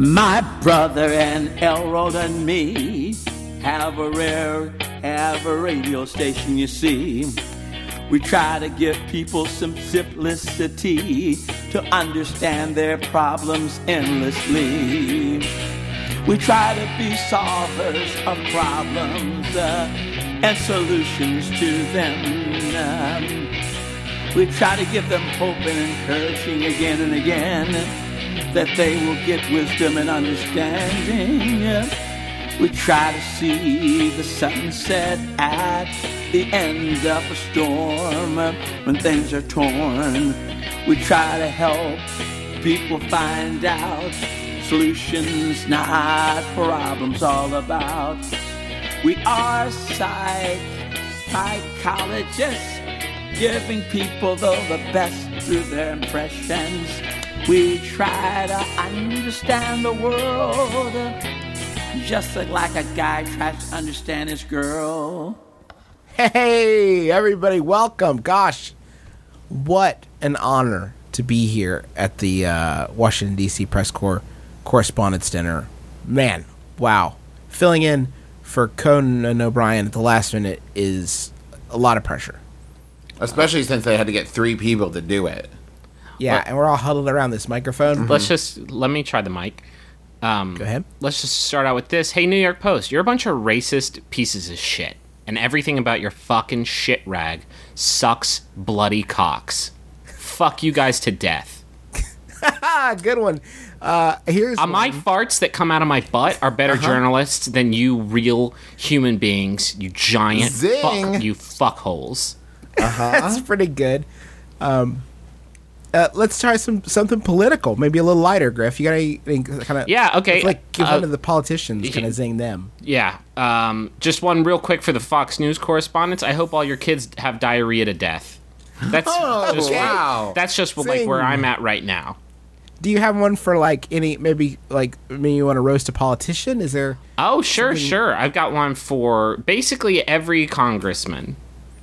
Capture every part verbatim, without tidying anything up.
My brother and Elrod and me have a rare, have a radio station, you see. We try to give people some simplicity to understand their problems endlessly. We try to be solvers of problems uh, and solutions to them. Um, we try to give them hope and encouraging again and again that they will get wisdom and understanding. We try to see the sunset at the end of a storm when things are torn. We try to help people find out solutions, not problems all about. We are psych, psychologists, giving people though the best through their impressions. We try to understand the world just like a guy tries to understand his girl. Hey, everybody, welcome. Gosh, what an honor to be here at the uh, Washington, D C Press Corps Correspondence Dinner. Man, wow. Filling in for Conan O'Brien at the last minute is a lot of pressure. Especially since they had to get three people to do it. Yeah, What? and we're all huddled around this microphone. Mm-hmm. Let's just, let me try the mic. Um, Go ahead. Let's just start out with this. Hey, New York Post, you're a bunch of racist pieces of shit. And everything about your fucking shit rag sucks bloody cocks. Fuck you guys to death. Good one. Uh, here's Uh, one. my farts that come out of my butt are better Uh-huh. journalists than you real human beings, you giant Zing. fuck, you fuckholes. That's pretty good. Um, uh, let's try some something political, maybe a little lighter, Griff. You got any kind of Yeah, okay. like give uh, one to the politicians, kind of zing them. Yeah, um, just one real quick for the Fox News correspondents. I hope all your kids have diarrhea to death. That's Oh, just, wow. That's just like Zing. where I'm at right now. Do you have one for like any maybe like maybe you want to roast a politician? Is there? Oh, sure, Something- sure. I've got one for basically every congressman.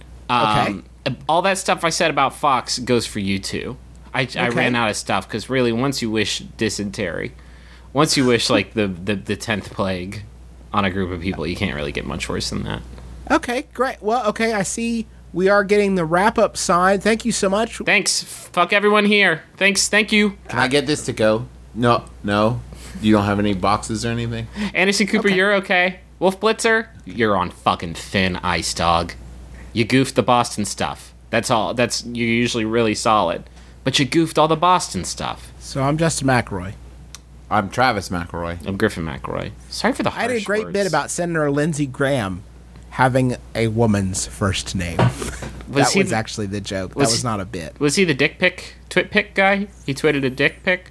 Um, all that stuff I said about Fox goes for you too. I, I Okay. ran out of stuff because really, once you wish dysentery, once you wish like the, the, the tenth plague on a group of people, you can't really get much worse than that. Okay, great. Well, okay, I see we are getting the wrap up sign. Thank you so much. Thanks. Fuck everyone here. Thanks. Thank you. Can I get this to go? No, no. You don't have any boxes or anything? Anderson Cooper, Okay. you're okay. Wolf Blitzer, you're on fucking thin ice, dog. You goofed the Boston stuff. That's all. That's you're usually really solid, but you goofed all the Boston stuff. So I'm Justin McElroy. I'm Travis McElroy. I'm Griffin McElroy. Sorry for the I harsh had a great words. bit about Senator Lindsey Graham having a woman's first name. that he was the- actually the joke. was that was he- not a bit. Was he the dick pic, twit pic guy? He tweeted a dick pic.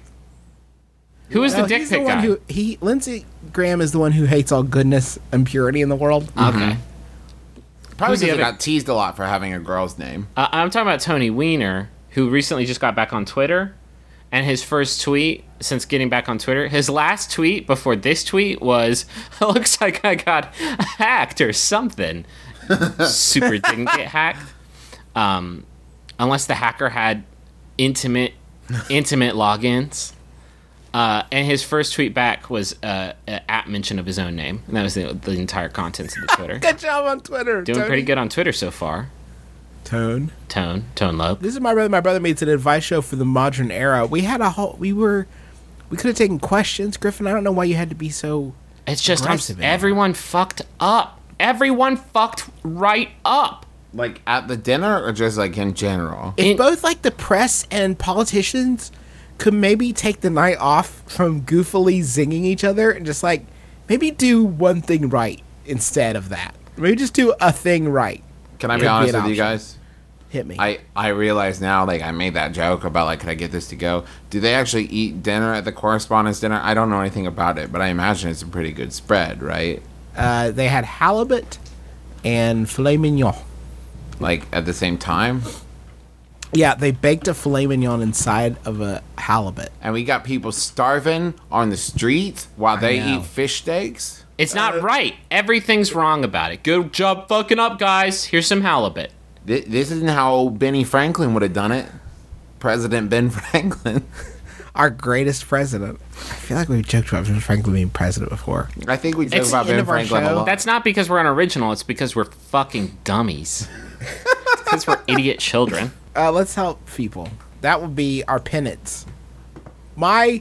Who was No, the dick he's pic the one guy? who he Lindsey Graham is the one who hates all goodness and purity in the world. Okay. Probably Who's the because I other- got teased a lot for having a girl's name. Uh, I'm talking about Tony Weiner, who recently just got back on Twitter. And his first tweet since getting back on Twitter, his last tweet before this tweet was, looks like I got hacked or something. Super didn't get hacked. Um, unless the hacker had intimate, intimate logins. Uh, and his first tweet back was uh, an at mention of his own name. And that was the, the entire contents of the Twitter. Good job on Twitter. Doing Tony. pretty good on Twitter so far. Tone. Tone, Tone Lope. This is my brother. My brother made an advice show for the modern era. We had a whole. We were. We could have taken questions, Griffin. I don't know why you had to be so. It's just I'm, aggressive in it. everyone fucked up. Everyone fucked right up. Like at the dinner or just like in general? If In- both like the press and politicians could maybe take the night off from goofily zinging each other and just like maybe do one thing right instead of that. Maybe just do a thing right. Can I Could be be honest an with you option. guys? Hit me. I, I realize now, like, I made that joke about, like, could I get this to go? Do they actually eat dinner at the correspondence dinner? I don't know anything about it, but I imagine it's a pretty good spread, right? Uh, they had halibut and filet mignon. Like, at the same time? Yeah, they baked a filet mignon inside of a halibut. And we got people starving on the streets while they know. eat fish steaks? It's not right. Everything's wrong about it. Good job fucking up, guys. Here's some halibut. Th- This isn't how Benny Franklin would have done it. President Ben Franklin. our greatest president. I feel like we've joked about Ben Franklin being president before. I think we joke It's about the end Ben of our Franklin a show. lot. That's not because we're unoriginal. It's because we're fucking dummies. It's because we're idiot children. Uh, let's help people. That would be our penance. My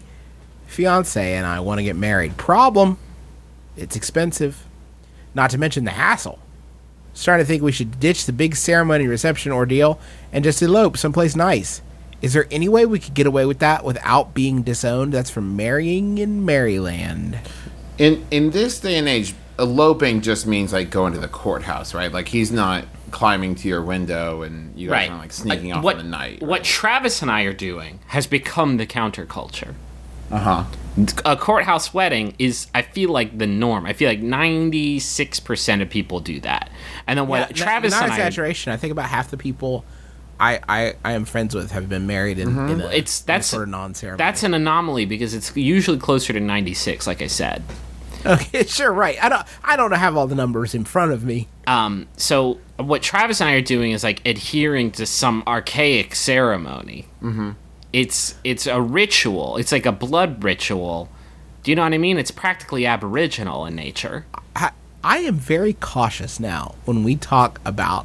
fiance and I want to get married. Problem, it's expensive. Not to mention the hassle. Starting to think we should ditch the big ceremony reception ordeal and just elope someplace nice. Is there any way we could get away with that without being disowned? That's from Marrying in Maryland. In in this day and age, eloping just means like going to the courthouse, right? Like he's not climbing to your window and you guys Right. are like sneaking off what, in the night. What Travis and I are doing has become the counterculture. Uh huh. A courthouse wedding is, I feel like, the norm. I feel like ninety-six percent of people do that. And then what Yeah, Travis not and I... exaggeration. I think about half the people I, I, I am friends with have been married in, in a, It's in a that's sort of non-ceremony. That's an anomaly because it's usually closer to ninety-six, like I said. Okay, sure, right. I don't I don't have all the numbers in front of me. Um, so what Travis and I are doing is like adhering to some archaic ceremony. Mm-hmm. It's it's a ritual. It's like a blood ritual. Do you know what I mean? It's practically aboriginal in nature. I, I am very cautious now when we talk about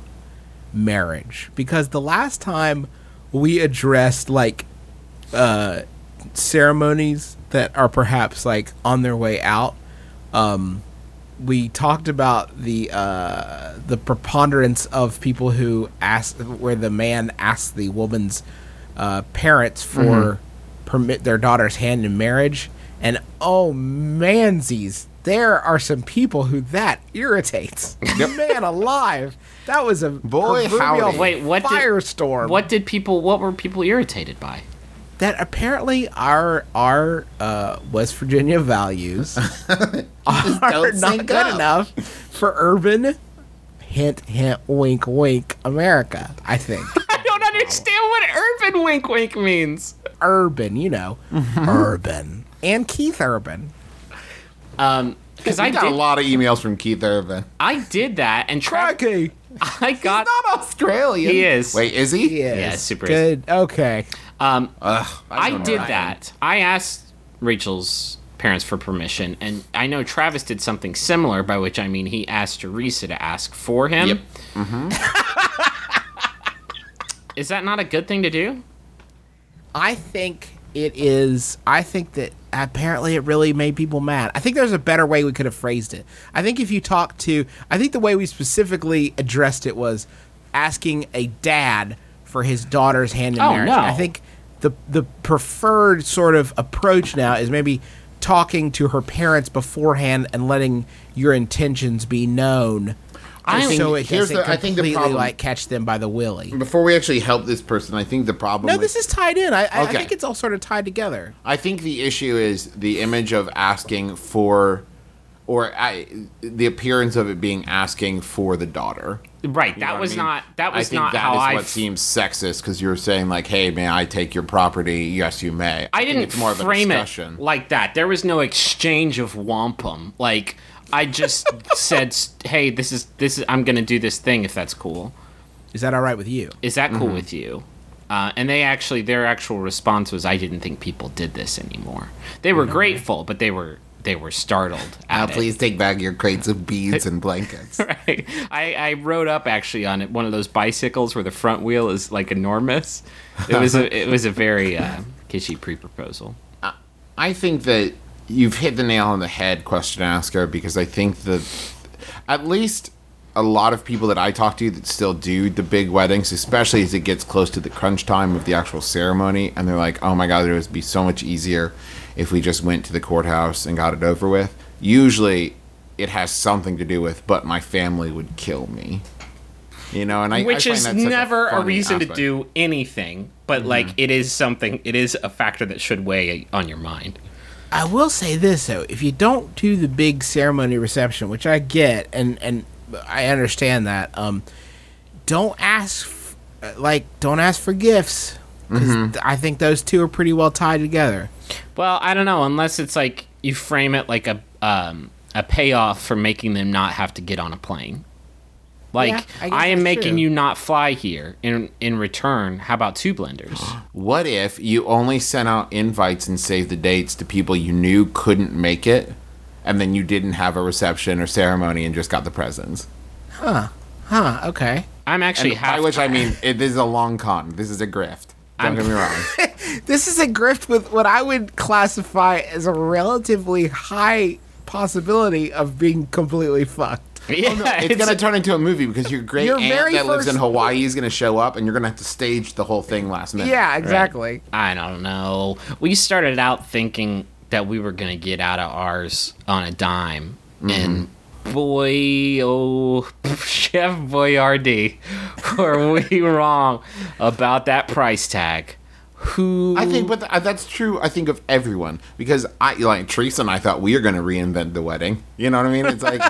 marriage because the last time we addressed like uh, ceremonies that are perhaps like on their way out, um, we talked about the uh, the preponderance of people who ask where the man asks the woman's uh, parents for Mm-hmm. permit their daughter's hand in marriage, and oh mansies, there are some people who that irritates. Man alive, that was a Boy, proverbial howdy. Wait, what did- firestorm. What did people? What were people irritated by? That apparently our our uh, West Virginia values are don't not sync good up. enough for urban, hint hint, wink wink America. I think I don't understand what urban wink wink means. urban, you know, urban, and Keith Urban. Um, because I I got did, a lot of emails from Keith Urban. I did that, and Tra- Crikey, I got. Not Australian. He is. Wait, is he? yes, Yeah, super good. Okay, Um, Ugh, I don't know did why. that. I asked Rachel's parents for permission, and I know Travis did something similar, by which I mean he asked Teresa to ask for him. Yep. Is that not a good thing to do? I think it is. I think that apparently it really made people mad. I think there's a better way we could have phrased it. I think if you talk to, I think the way we specifically addressed it was asking a dad for his daughter's hand in Oh, marriage. no. I think the the preferred sort of approach now is maybe talking to her parents beforehand and letting your intentions be known. I think- so it here's doesn't the- I think the completely problem- like catch them by the willy. Before we actually help this person, I think the problem. No, with- this is tied in. I, I, I Okay. think it's all sort of tied together. I think the issue is the image of asking for, or I, the appearance of it being asking for the daughter. Right. You That know what was I mean? not. That was I think not that how is I. what f- seems sexist because you're saying like, "Hey, may I take your property?" Yes, you may. I think didn't it's more of a frame it discussion. like that. There was no exchange of wampum. Like I just said, "Hey, this is this is. I'm gonna do this thing if that's cool. Is that all right with you? Is that cool Mm-hmm. with you?" Uh, and they actually, their actual response was, "I didn't think people did this anymore." They were grateful, but they were they were startled. Now, At it. please take back your crates of beads and blankets. Right. I, I rode up actually on it, one of those bicycles where the front wheel is like enormous. It was a it was a very uh, kitschy pre-proposal. I think that you've hit the nail on the head, question asker, because I think that at least a lot of people that I talk to that still do the big weddings, especially as it gets close to the crunch time of the actual ceremony, and they're like, oh my god, it would be so much easier if we just went to the courthouse and got it over with. Usually it has something to do with, but my family would kill me. You know, and I Which I find is that such never a, funny reason aspect. to do anything, but like it is something, it is a factor that should weigh on your mind. I will say this though: if you don't do the big ceremony reception, which I get and and I understand that, um, don't ask f- uh, like don't ask for gifts. 'Cause I think those two are pretty well tied together. Well, I don't know, unless it's like you frame it like a um, a payoff for making them not have to get on a plane. Like, Yeah, I guess I, am that's making true. you not fly here. In in return, how about two blenders? What if you only sent out invites and saved the dates to people you knew couldn't make it, and then you didn't have a reception or ceremony and just got the presents? Huh, okay. I'm actually And half. by which I mean, it, this is a long con. This is a grift. Don't I'm- get me wrong. This is a grift with what I would classify as a relatively high possibility of being completely fucked. yeah, It's going to turn into a movie because your great Your aunt very that lives in first- Hawaii is going to show up, and you're going to have to stage the whole thing last minute. Yeah, exactly. I don't know. We started out thinking that we were gonna get out of ours on a dime, and boy, oh, Chef Boyardee, were we wrong about that price tag? Who? I think, but th- that's true. I think of everyone because I like Teresa and I thought we were going to reinvent the wedding. You know what I mean? It's like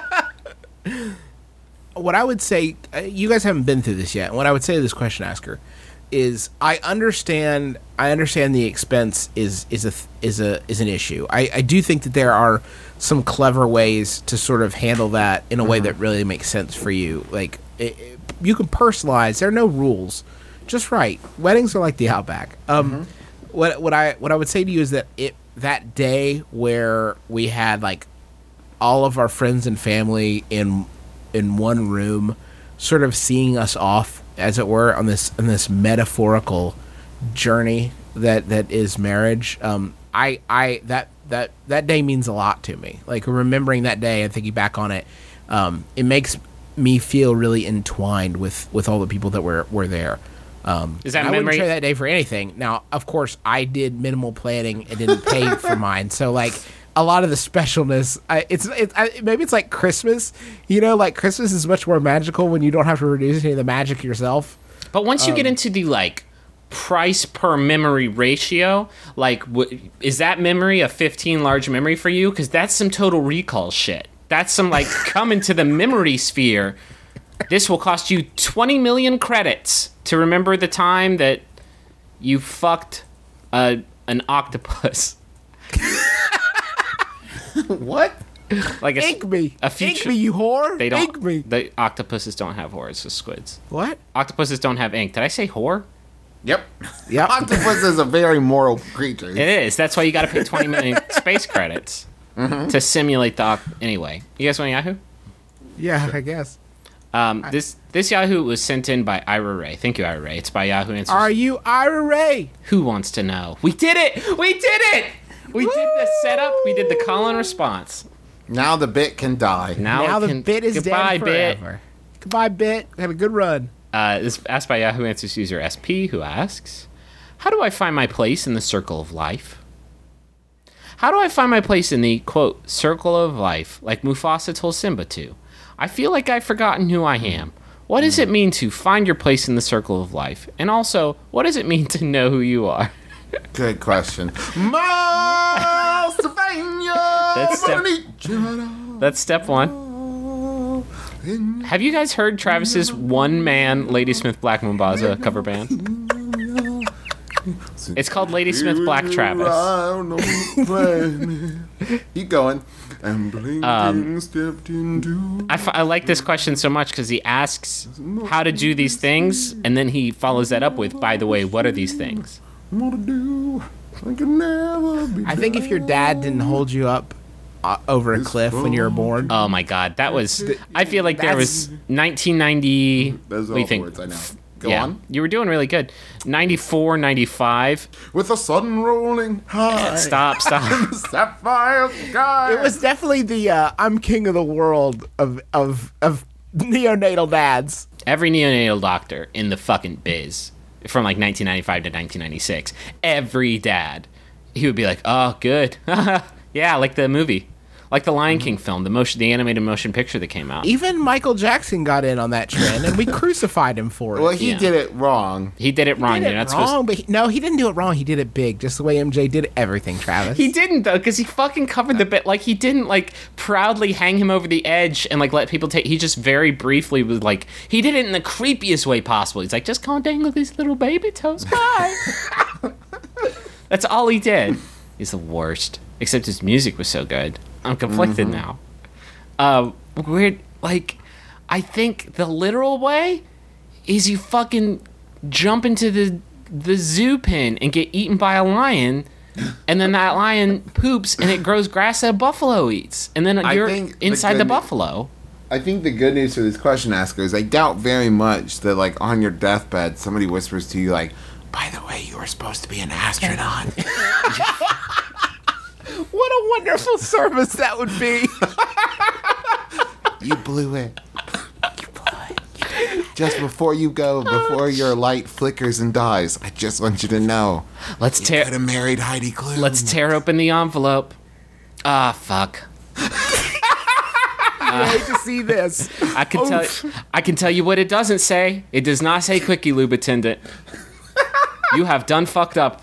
What I would say, uh, you guys haven't been through this yet. And what I would say to this question asker is, I understand. I understand the expense is is a th- is a is an issue. I, I do think that there are some clever ways to sort of handle that in a way that really makes sense for you. Like it, it- you can personalize. There are no rules. Just right. Weddings are like the Outback. Um, what what I what I would say to you is that it that day where we had like all of our friends and family in in one room, sort of seeing us off, as it were, on this on this metaphorical journey that that is marriage. Um, I I that that that day means a lot to me. Like remembering that day and thinking back on it, um, it makes me feel really entwined with with all the people that were were there. Um, Is that and I wouldn't memory- trade that day for anything. Now, of course, I did minimal planning and didn't pay for mine, so like a lot of the specialness, I, it's it's I, maybe it's like Christmas. You know, like Christmas is much more magical when you don't have to reduce any of the magic yourself. But once you get Um, into the like price per memory ratio, like w- is that memory a fifteen large memory for you? Because that's some Total Recall shit. That's some like come into the memory sphere. This will cost you twenty million credits to remember the time that you fucked a, an octopus. what? Like a, Ink me, a ink future- me, you whore. They don't. Ink me. The octopuses don't have whore. It's just squids. What? Octopuses don't have ink. Did I say whore? Yep. Yep. Octopus is a very moral creature. It is. That's why you got to pay twenty million space credits to simulate the. Oct- anyway, you guys want Yahoo? Yeah, I guess. Um, this this Yahoo was sent in by Ira Ray. Thank you, Ira Ray. It's by Yahoo Answers. Are you Ira Ray? Who wants to know? We did it! We did it! We did the setup. We did the call and response. Now the bit can die. Now, Now it the can, bit is goodbye, dead bit. forever. Goodbye, bit. Have a good run. Uh, this is asked by Yahoo Answers user S P, who asks, "How do I find my place in the circle of life? How do I find my place in the quote circle of life, like Mufasa told Simba to? I feel like I've forgotten who I am. What does it mean to find your place in the circle of life? And also, what does it mean to know who you are?" Good question. Masylvania. That's step- That's step one. Have you guys heard Travis's one-man Ladysmith Black Mambaza cover band? It's called Ladysmith Black Travis. Keep going. And Blinking stepped into. I, f- I like this question so much because he asks how to do these things, and then he follows that up with, by the way, what are these things? What to do? I can never be. I think if your dad didn't hold you up uh, over a cliff when you were born, Oh my god, that was... I feel like there was That's- nineteen ninety... Those what are do you all think? words I know. Go Yeah, on. you were doing really good. ninety-four, ninety-five. With a sudden rolling high. Stop, stop. Sapphire sky. it was definitely the uh, "I'm king of the world" of of of neonatal dads. Every neonatal doctor in the fucking biz from like nineteen ninety-five to nineteen ninety-six, every dad, he would be like, "Oh, good, yeah, like the movie, like the Lion King film, the motion, the animated motion picture that came out." Even Michael Jackson got in on that trend, and we crucified him for it. Well, he Yeah. did it wrong. He did it wrong. He did You're it not supposed. wrong, but he, no, he didn't do it wrong. He did it big, just the way M J did everything. Travis. He didn't though, because he fucking covered the bit. Like he didn't like proudly hang him over the edge and like let people take. He just very briefly was like he did it in the creepiest way possible. He's like, just go and dangle these little baby toes. Bye. That's all he did. He's the worst. Except his music was so good. I'm conflicted now. Uh, weird. Like, I think the literal way is you fucking jump into the the zoo pen and get eaten by a lion, and then that lion poops and it grows grass that a buffalo eats, and then I you're think the inside the good- buffalo. I think the good news for this question asker is I doubt very much that, like, on your deathbed, somebody whispers to you, like, by the way, you were supposed to be an astronaut. What a wonderful service that would be. You blew it. Just before you go, before your light flickers and dies, I just want you to know. Let's You tear could have married Heidi Klum. let's tear open the envelope. Ah, fuck. I hate to see this. I can tell I can tell you what it doesn't say. It does not say quickie lube attendant. You have done fucked up.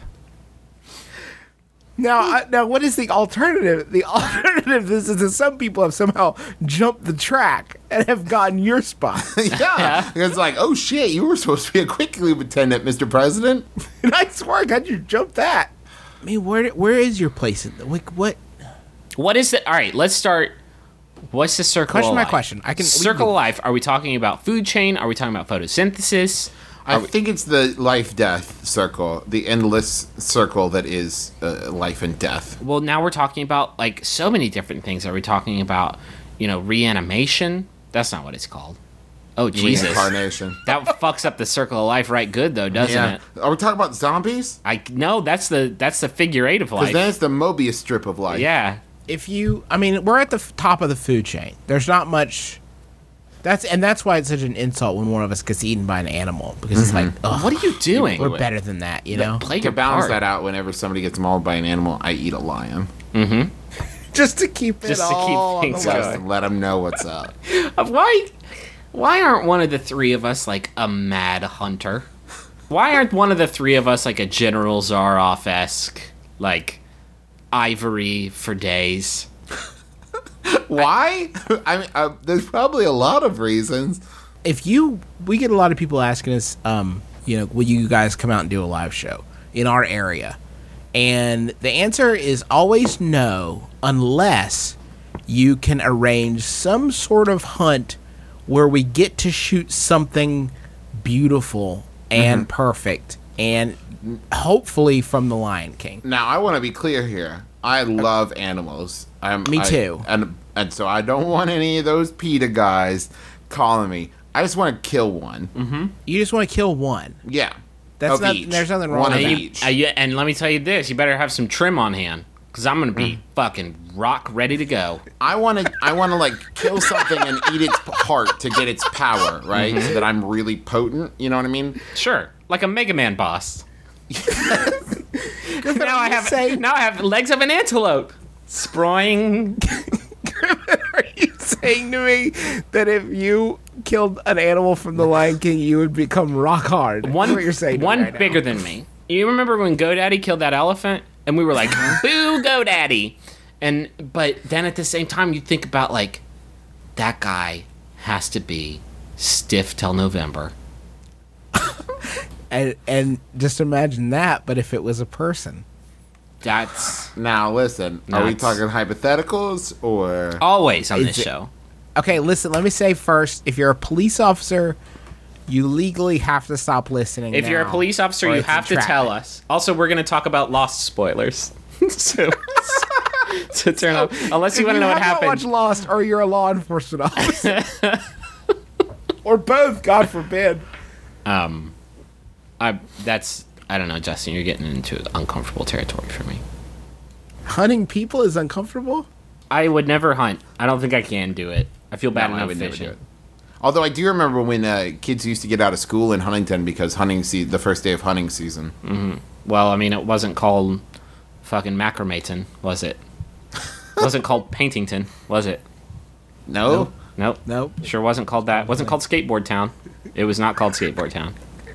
Now, I, now, what is the alternative? The alternative is that some people have somehow jumped the track and have gotten your spot. Yeah. It's like, oh shit, you were supposed to be a quick lube attendant, Mister President. Nice work. How'd you jump that? I mean, where where is your place? In the, like, what? What is it? All right, let's start. What's the circle Question of my life? question. I can- we circle can- of life. Are we talking about food chain? Are we talking about photosynthesis? I think it's the life-death circle, the endless circle that is uh, life and death. Well, now we're talking about like so many different things. Are we talking about, you know, reanimation? That's not what it's called. Oh Jesus! Reincarnation. That fucks up the circle of life right good though, doesn't Yeah. it? Are we talking about zombies? I no, that's the that's the figure eight of Because life. then it's the Mobius strip of life. Yeah. If you, I mean, we're at the f- top of the food chain. There's not much. That's and that's why it's such an insult when one of us gets eaten by an animal because it's like, ugh, What are you doing? we're better than that, you know. Play To your balance part. that out, whenever somebody gets mauled by an animal, I eat a lion. Just to keep it Just to keep all on the things line. Just to let them know what's up. Why why aren't one of the three of us like a mad hunter? Why aren't one of the three of us like a General Zaroff-esque, like ivory for days? Why? I mean, uh, there's probably a lot of reasons. If you, we get a lot of people asking us, um, you know, will you guys come out and do a live show in our area? And the answer is always no, unless you can arrange some sort of hunt where we get to shoot something beautiful and perfect, and hopefully from the Lion King. Now, I want to be clear here. I love animals. I'm, Me I- too. and and so I don't want any of those PETA guys calling me. I just want to kill one. You just want to kill one. Yeah. That's Of not- each. there's nothing wrong One with of that. each. Uh, yeah, and let me tell you this: you better have some trim on hand, because I'm gonna be fucking rock ready to go. I want to. I want to like kill something and eat its heart to get its power, right? So that I'm really potent. You know what I mean? Sure, like a Mega Man boss. now I have say. now I have legs of an antelope. Sproing. Are you saying to me that if you killed an animal from the Lion King, you would become rock hard? That's One, what you're saying to me one right now. bigger than me. You remember when GoDaddy killed that elephant, and we were like, "Boo, GoDaddy!" And but then at the same time, you think about like that guy has to be stiff till November. And and just imagine that, but if it was a person. That's Now listen. Are we Nuts. talking hypotheticals or? always on Is this it- show. Okay, listen, let me say first, if you're a police officer, you legally have to stop listening. If you're a now, police officer, or you it's have to tell entrapment. us. Also, we're going to talk about Lost spoilers. so, so turn off. Unless you If want to know what have not happened. watched Lost, or you're a law enforcement officer. Or both, God forbid. Um, I that's I don't know, Justin. You're getting into uncomfortable territory for me. Hunting people is uncomfortable? I would never hunt. I don't think I can do it. I feel bad No, I enough would never fishing. do it. Although I do remember when uh, kids used to get out of school in Huntington because hunting se- the first day of hunting season. Well, I mean, it wasn't called fucking Macromaton, was it? It wasn't called Paintington, was it? No, Nope. Nope. Sure wasn't called that. Wasn't called Skateboard Town. It was not called Skateboard Town.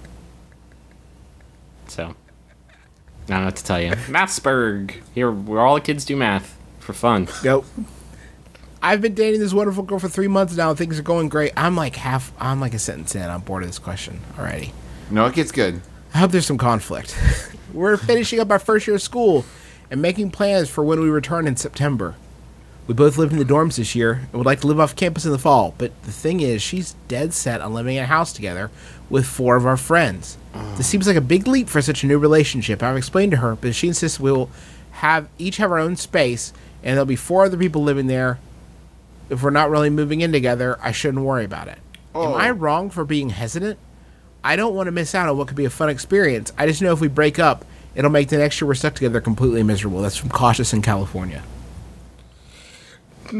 So, I don't know what to tell you. Mathsburg. Here, where all the kids do math for fun. Nope. I've been dating this wonderful girl for three months now. Things are going great. I'm like half. I'm like a sentence in. I'm bored of this question already. no, it gets good. I hope there's some conflict. We're finishing up our first year of school and making plans for when we return in September. We both lived in the dorms this year and would like to live off campus in the fall. But the thing is, she's dead set on living in a house together with four of our friends. Uh. This seems like a big leap for such a new relationship. I've explained to her, but she insists we will have each have our own space, and there'll be four other people living there. If we're not really moving in together, I shouldn't worry about it. Oh. Am I wrong for being hesitant? I don't want to miss out on what could be a fun experience. I just know if we break up, it'll make the next year we're stuck together completely miserable. That's from Cautious in California. Get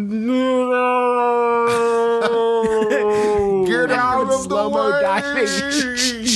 out of the way! Diving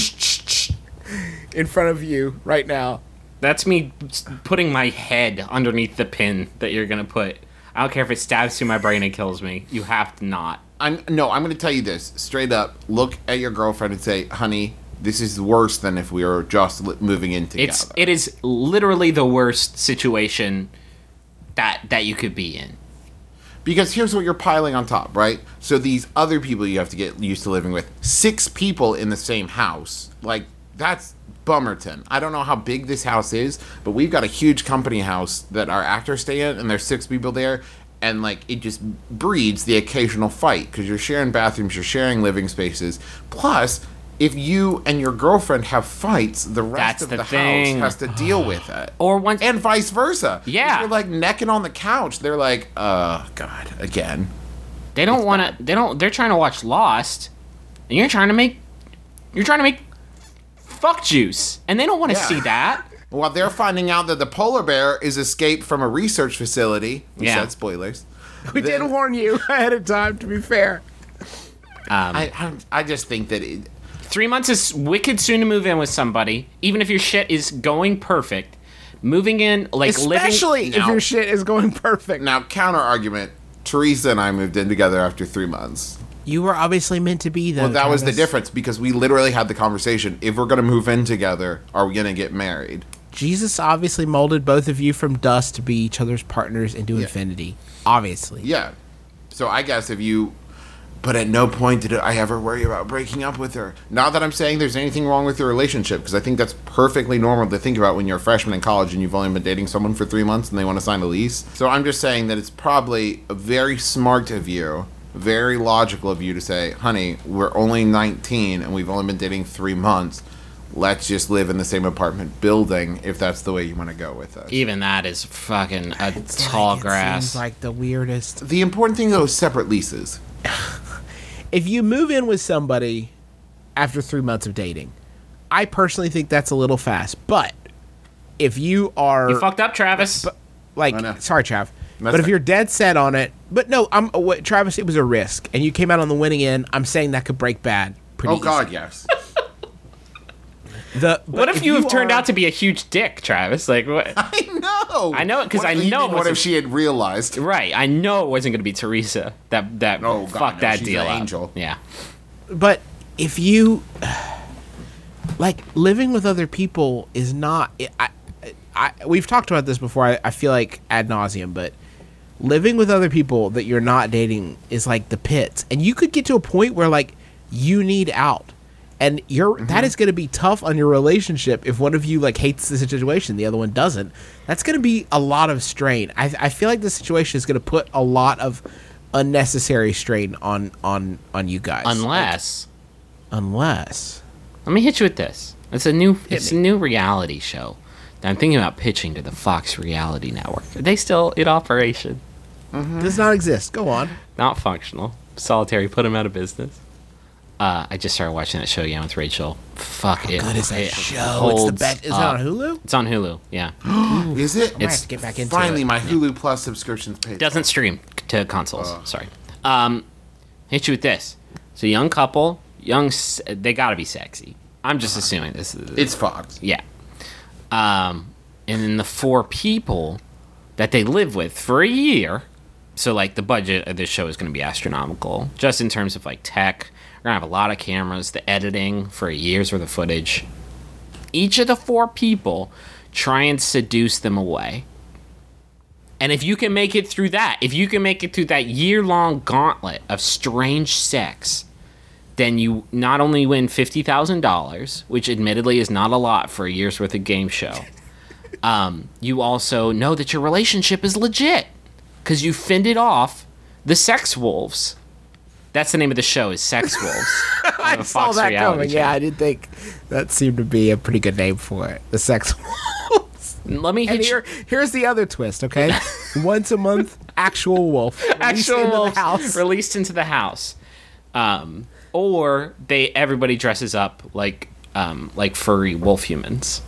in front of you right now. That's me putting my head underneath the pin that you're gonna put. I don't care if it stabs through my brain and kills me. You have to not. I'm no. I'm going to tell you this straight up. Look at your girlfriend and say, "Honey, this is worse than if we were just li- moving in together." It's it is literally the worst situation that that you could be in. Because here's what you're piling on top, right? So these other people you have to get used to living with, six people in the same house, like that's bummerton. I don't know how big this house is, but we've got a huge company house that our actors stay in, and there's six people there, and like it just breeds the occasional fight because you're sharing bathrooms, you're sharing living spaces. Plus, if you and your girlfriend have fights, the rest That's of the the thing. house has to deal with it. Or once, and vice versa. Yeah. If you're like necking on the couch, they're like, "Oh God, again." They don't want to. They don't. They're trying to watch Lost, and you're trying to make. You're trying to make. Fuck juice, and they don't want to Yeah. see that. Well, they're finding out that the polar bear is escaped from a research facility. We Yeah. said spoilers. We Then- did warn you ahead of time, to be fair. Um, I, I I just think that it, Three months is wicked soon to move in with somebody, even if your shit is going perfect. Moving in, like Especially living. if No. your shit is going perfect. now counter argument. Teresa and I moved in together after three months. You were obviously meant to be, though. Well, that was the Travis. difference because we literally had the conversation. If we're going to move in together, are we going to get married? Jesus obviously molded both of you from dust to be each other's partners into Yeah. infinity. Obviously. Yeah. So I guess if you... But at no point did I ever worry about breaking up with her. Not that I'm saying there's anything wrong with your relationship, because I think that's perfectly normal to think about when you're a freshman in college and you've only been dating someone for three months and they want to sign a lease. So I'm just saying that it's probably very smart of you, very logical of you to say, honey, we're only nineteen and we've only been dating three months. Let's just live in the same apartment building if that's the way you want to go with it. Even that is fucking a It's tall like- it grass. Seems like the weirdest. The important thing, though, is separate leases. If you move in with somebody after three months of dating, I personally think that's a little fast. But if you are You fucked up, Travis. like, I know. sorry, Trav, That's but if fine. you're dead set on it, but no, I'm uh, what, Travis. It was a risk, and you came out on the winning end. I'm saying that could break bad. Pretty Oh, God, easy. yes. The, what but if, you have turned are- out to be a huge dick, Travis? Like, what? I know. I know it 'cause What- I you know mean, it What if wasn't- she had realized? Right, I know it wasn't going to be Teresa that that Oh, God, fucked no, that she's deal an up. angel. Yeah, But if you like living with other people is not. I, I we've talked about this before. I, I feel like ad nauseum, but living with other people that you're not dating is like the pits, and you could get to a point where like you need out, and you're Mm-hmm. that is going to be tough on your relationship if one of you like hates the situation, the other one doesn't. That's going to be a lot of strain. I I feel like the situation is going to put a lot of unnecessary strain on on on you guys. unless Unless. let me hit you with this. It's a new it's me. a new reality show that I'm thinking about pitching to the Fox Reality Network. Are they still in operation? Does not exist. Go on. Not functional. Solitary put them out of business. Uh, I just started watching that show again with Rachel. Fuck it. Good is that it show? It's the holds best. Is it up. on Hulu? It's on Hulu. Yeah, Is it? I might have to get back into Finally, it. my Hulu Plus subscription's paid. doesn't stream to consoles. Sorry. Um, hit you with this. It's a young couple. Young. s- They gotta be sexy. I'm just assuming this is. It's Fox. Yeah. Um, and then the four people that they live with for a year. So, like, the budget of this show is going to be astronomical, just in terms of, like, tech. We're going to have a lot of cameras, the editing for a year's worth of footage. Each of the four people try and seduce them away. And if you can make it through that, if you can make it through that year-long gauntlet of strange sex, then you not only win fifty thousand dollars, which admittedly is not a lot for a year's worth of game show, um, you also know that your relationship is legit. because you fended off the sex wolves. That's the name of the show, is Sex Wolves. I saw that coming. Yeah, I did think that seemed to be a pretty good name for it. The Sex Wolves. Let me hit And here, here's the other twist, okay? Once a month, actual wolf. you. Actual into wolves the house. released into the house. Um, or they everybody dresses up like um, like furry wolf humans.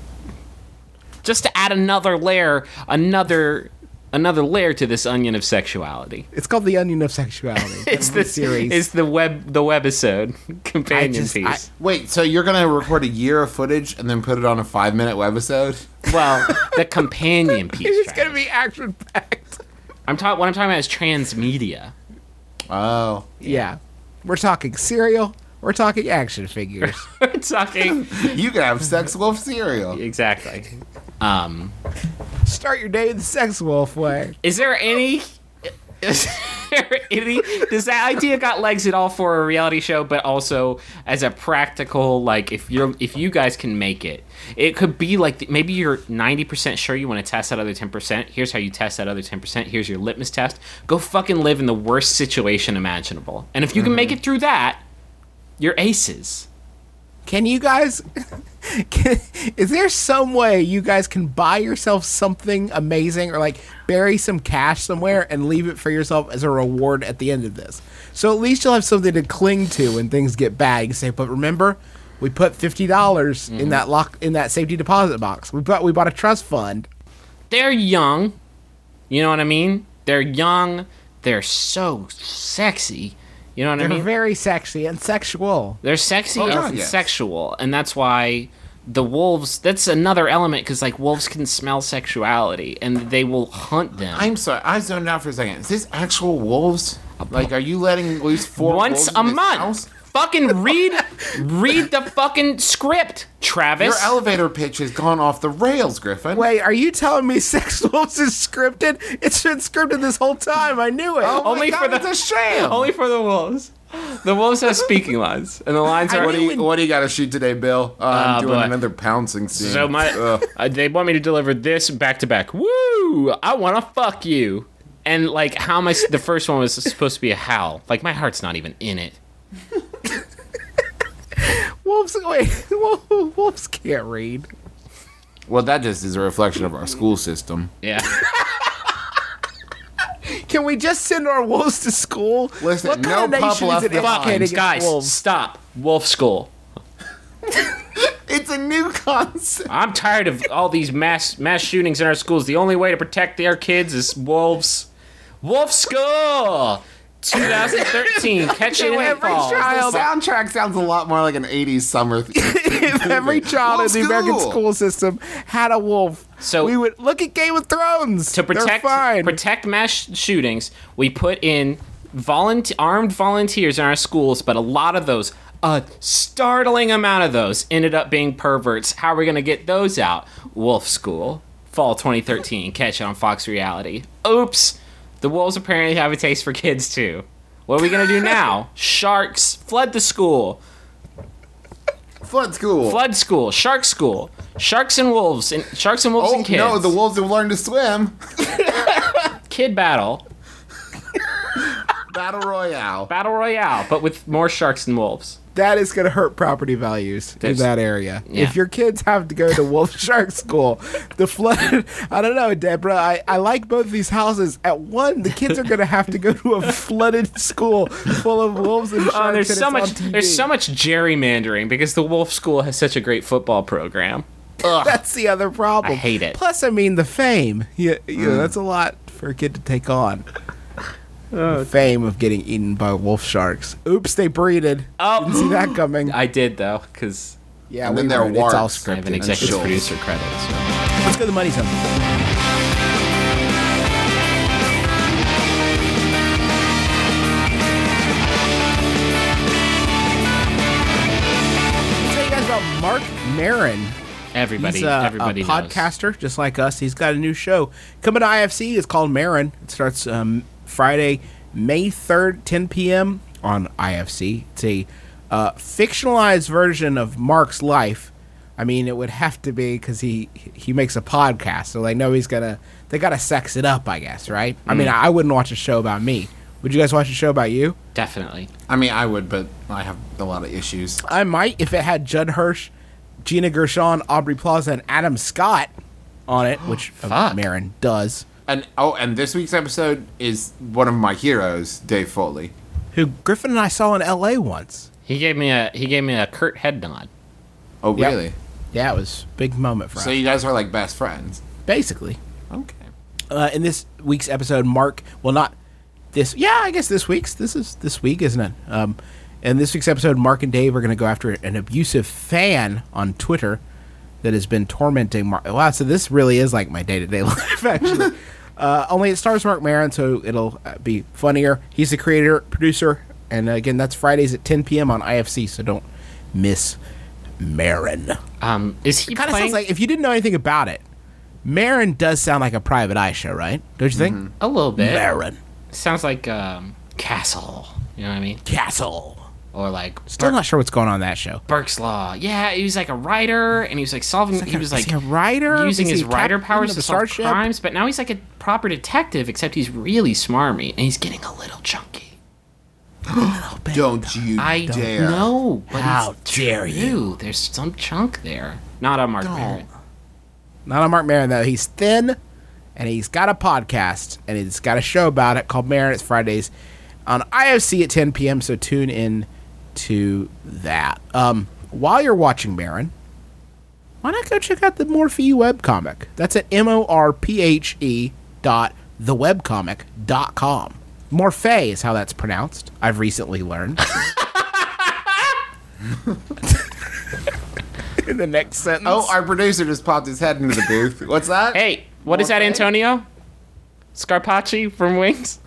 Just to add another layer, another another layer to this onion of sexuality. It's called the Onion of Sexuality. It's Every the series. It's the web the webisode companion I just- piece. I- Wait, so you're gonna record a year of footage and then put it on a five minute webisode? well, the companion piece. It's Travis. gonna be action packed. I'm talking. What I'm talking about is transmedia. Oh. Yeah, we're talking cereal. We're talking action figures. We're talking You can have Sex Wolf cereal. exactly. Um, Start your day the Sex Wolf way. is there any? Is there any? Does that idea got legs at all for a reality show? But also as a practical, like if you're if you guys can make it, it could be like maybe you're ninety percent sure you want to test that other ten percent. Here's how you test that other ten percent. Here's your litmus test. Go fucking live in the worst situation imaginable. And if you can make it through that, you're aces. Can you guys? Can, is there some way you guys can buy yourself something amazing, or like bury some cash somewhere and leave it for yourself as a reward at the end of this? So at least you'll have something to cling to when things get bad. You can say, "But remember, we put fifty dollars Mm-hmm. in that lock in that safety deposit box. We bought we bought a trust fund." They're young. You know what I mean? They're young. They're so sexy. You know what They're I mean? very sexy and sexual. They're sexy Oh, and God, yes. sexual, and that's why the wolves. That's another element because like wolves can smell sexuality, and they will hunt them. I'm sorry, I zoned out for a second. Is this actual wolves? Like, are you letting loose four Once wolves a in this month. house? Fucking read, read the fucking script, Travis. Your elevator pitch has gone off the rails, Griffin. Wait, are you telling me Sex Wolves is scripted? It's been scripted this whole time. I knew it. Oh my Only God, for the- it's a sham. Only for the wolves. The wolves have speaking lines, and the lines are. what do you What do you got to shoot today, Bill? Uh, I'm Ah, doing boy. another pouncing scene. So my, Ugh. uh, they want me to deliver this back to back. Woo! I want to fuck you. And like, how am I? s- The first one was supposed to be a howl. Like my heart's not even in it. Wolves, wait, wolves, wolves can't read. Well, that just is a reflection of our school system. Yeah. Can we just send our wolves to school? Listen, what no kind of pup nation left is it behind. educating its Guys, wolves? stop. Wolf school. It's a new concept. I'm tired of all these mass mass shootings in our schools. The only way to protect their kids is wolves. Wolf school. twenty thirteen. Catch it in Every fall. child- The soundtrack sounds a lot more like an eighties summer. If every child Wolf in the American school. school system had a wolf, So- we would look at Game of Thrones. To protect They're fine. protect mass shootings, we put in volunteer armed volunteers in our schools, but a lot of those, a startling amount of those, ended up being perverts. How are we gonna get those out? Wolf School, fall twenty thirteen. Catch it on Fox Reality. Oops, the wolves apparently have a taste for kids too. What are we gonna do now? Sharks flood the school. Flood school. Flood school. Shark school. Sharks and wolves and sharks and wolves Oh and kids. no, the wolves have learned to swim. Kid battle. Battle Royale. Battle Royale, but with more sharks and wolves. that is going to hurt property values There's- in that area. yeah. If your kids have to go to Wolf Shark School, the flood, I don't know, Deborah. I, I like both these houses. At one, the kids are going to have to go to a flooded school full of wolves and sharks. Oh, there's and so it's much. on T V. There's so much gerrymandering because the Wolf School has such a great football program. Ugh. That's the other problem. I hate it. Plus, I mean, the fame. Yeah, you know, that's a lot for a kid to take on. The fame of getting eaten by wolf sharks. Oops, they breeded. Oh. Didn't see that coming. I did though, because Yeah, And then we there are wrote it. It's all warts. I have an scripted. executive shoals. producer credit. So. Let's go to the money zone. I'll tell you guys about Mark Maron. Everybody, He's a, everybody a knows. podcaster just like us. He's got a new show coming to I F C. It's called Maron. It starts um, Friday, May third, ten p.m. on I F C. It's a uh, fictionalized version of Mark's life I mean, it would have to be because he he makes a podcast, so they know he's gonna. They gotta sex it up, I guess, right? Mm. I mean, I wouldn't watch a show about me. Would you guys watch a show about you? Definitely. I mean, I would, but I have a lot of issues. I might if it had Judd Hirsch, Gina Gershon, Aubrey Plaza, and Adam Scott on it, which uh, Maron does. And oh, and this week's episode is one of my heroes, Dave Foley, who Griffin and I saw in L A once. He gave me a he gave me a curt head nod. Oh, yep. really? Yeah, it was a big moment for so us. So you guys are like best friends, basically. Okay. Uh, in this week's episode, Mark, well, not this, yeah, I guess this week's, this is this week, isn't it? Um, in this week's episode, Mark and Dave are going to go after an abusive fan on Twitter that has been tormenting Mark. Wow, so this really is like my day-to-day life, actually. uh, only it stars Mark Maron, so it'll uh, be funnier. He's the creator, producer, and uh, again, that's Fridays at ten p.m. on I F C, so don't miss Maron. Um, is he kind of playing? Sounds like, if you didn't know anything about it, Maron does sound like a private eye show, right? Don't you think? Mm-hmm. A little bit. Maron. Sounds like um, Castle. You know what I mean? Castle. Or like Still Bur- not sure what's going on in that show. Burke's Law. Yeah, he was like a writer, and he was like solving. Like he a, was is like he a writer using is his he writer captain powers of to the solve Starship? crimes. But now he's like a proper detective, except he's really smarmy, and he's getting a little chunky. Don't you I dare! know. But How it's dare true. you? There's some chunk there. Not on Mark Don't. Maron. Not on Mark Maron, though. He's thin, and he's got a podcast, and he's got a show about it called Maron. It's Fridays on I F C at ten p.m., so tune in to that. Um, while you're watching Maron, why not go check out the Morphe webcomic? That's at M O R P H E dot the webcomic dot com. Morphe is how that's pronounced. I've recently learned. In the next sentence. Oh, our producer just popped his head into the booth. What's that? Hey, what is that, Morphe? Antonio? Scarpacci from Wings?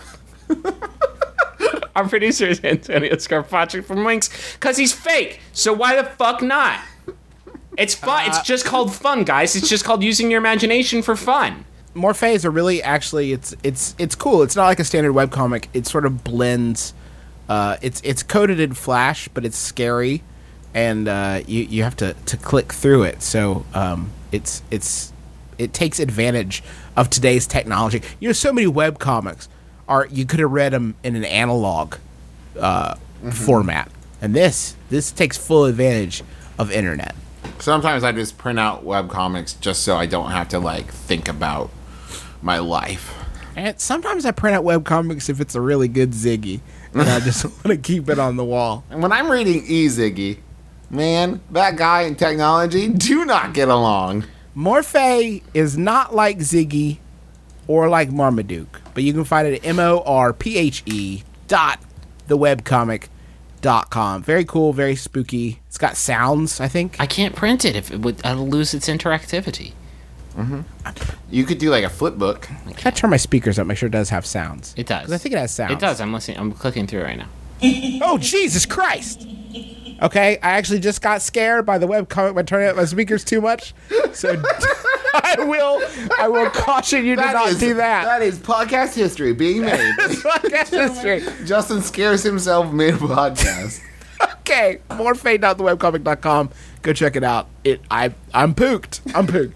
Our producer is Antonio Scarpacci from Wings, because he's fake, so why the fuck not? It's fun. Uh, it's just called fun, guys. It's just called using your imagination for fun. Morphe is a really, actually, it's it's it's cool. It's not like a standard webcomic. It sort of blends. Uh, it's it's coded in Flash, but it's scary, and uh, you you have to, to click through it. So um, it's it's it takes advantage of today's technology. You know, so many webcomics are you could have read them in an analog uh, mm-hmm. format, and this this takes full advantage of internet. Sometimes I just print out webcomics just so I don't have to like think about my life. And sometimes I print out webcomics if it's a really good Ziggy, and I just want to keep it on the wall. And when I'm reading E-Ziggy, man, that guy and technology do not get along. Morphe is not like Ziggy or like Marmaduke, but you can find it at M O R P H E dot the webcomic dot com. Very cool, very spooky. It's got sounds, I think. I can't print it if it would it'll lose its interactivity. Mm-hmm. You could do like a flip book. I gotta turn my speakers up, make sure it does have sounds. It does. Because I think it has sounds. It does. I'm listening. I'm clicking through right now. Oh, Jesus Christ! Okay, I actually just got scared by the webcomic by turning up my speakers too much. So I will I will caution you to That not is- do that. That is podcast history being made. Podcast history. Justin scares himself mid-podcast. Okay, morphe dot the webcomic dot com. Go check it out. It I I'm pooked. I'm pooked.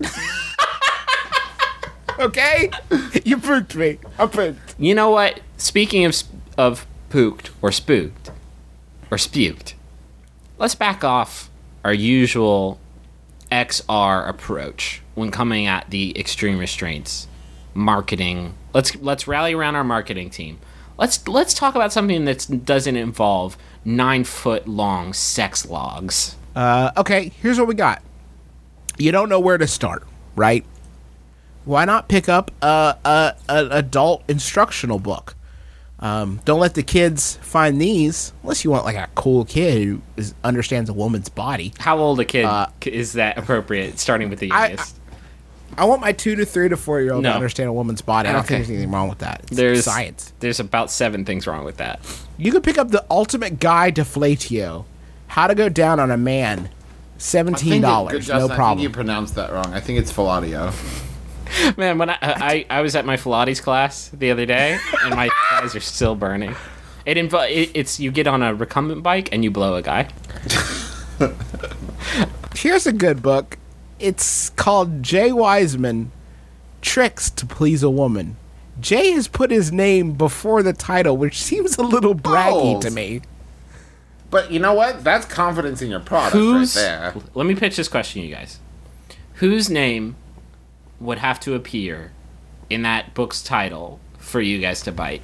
Okay? You pooked me. I'm pooked. You know what? Speaking of sp- of pooked or spooked or spuked, let's back off our usual X R approach when coming at the extreme restraints marketing. Let's let's rally around our marketing team. Let's let's talk about something that doesn't involve nine foot long sex logs. Uh, okay, here's what we got. You don't know where to start, right? Why not pick up a, a, an adult instructional book? Um, don't let the kids find these unless you want like a cool kid who is, understands a woman's body. How old a kid Uh, is that appropriate? Starting with the I- youngest. I want my two to three to four year old No. to understand a woman's body. I don't Okay. think there's anything wrong with that. It's there's science. There's about seven things wrong with that. You could pick up the Ultimate Guide to Fellatio. How to go down on a man. Seventeen dollars, no I think problem. you pronounced that wrong. I think it's Filatio. Man, when I, I I was at my Pilates class the other day, and my thighs are still burning. It, invo- it it's you get on a recumbent bike and you blow a guy. Here's a good book. It's called Jay Wiseman, Tricks to Please a Woman. Jay has put his name before the title, which seems a little braggy Bold. to me. But you know what? That's confidence in your product Who's, right there. Let me pitch this question, you guys. Whose name would have to appear in that book's title for you guys to bite?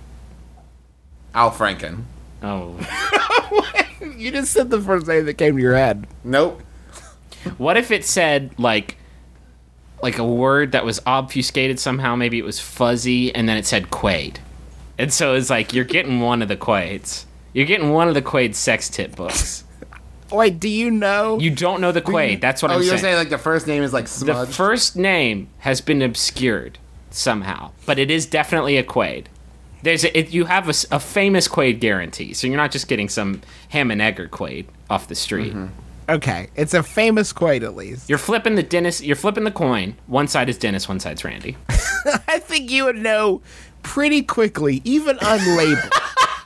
Al Franken. Oh. You just said the first name that came to your head. Nope. What if it said, like, like a word that was obfuscated somehow? Maybe it was fuzzy, and then it said Quaid. And so it's like, you're getting one of the Quaids. You're getting one of the Quaid sex tip books. Wait, do you know? You don't know the Quaid. That's what oh, I'm you're saying. saying like the first name is like The smudged? first name has been obscured somehow, but it is definitely a Quaid. There's a, it, you have a, s- a famous Quaid guarantee, so you're not just getting some ham and egger Quaid off the street. Mm-hmm. Okay, it's a famous Quaid at least. You're flipping the Dennis. You're flipping the coin. One side is Dennis, one side's Randy. I think you would know pretty quickly, even unlabeled.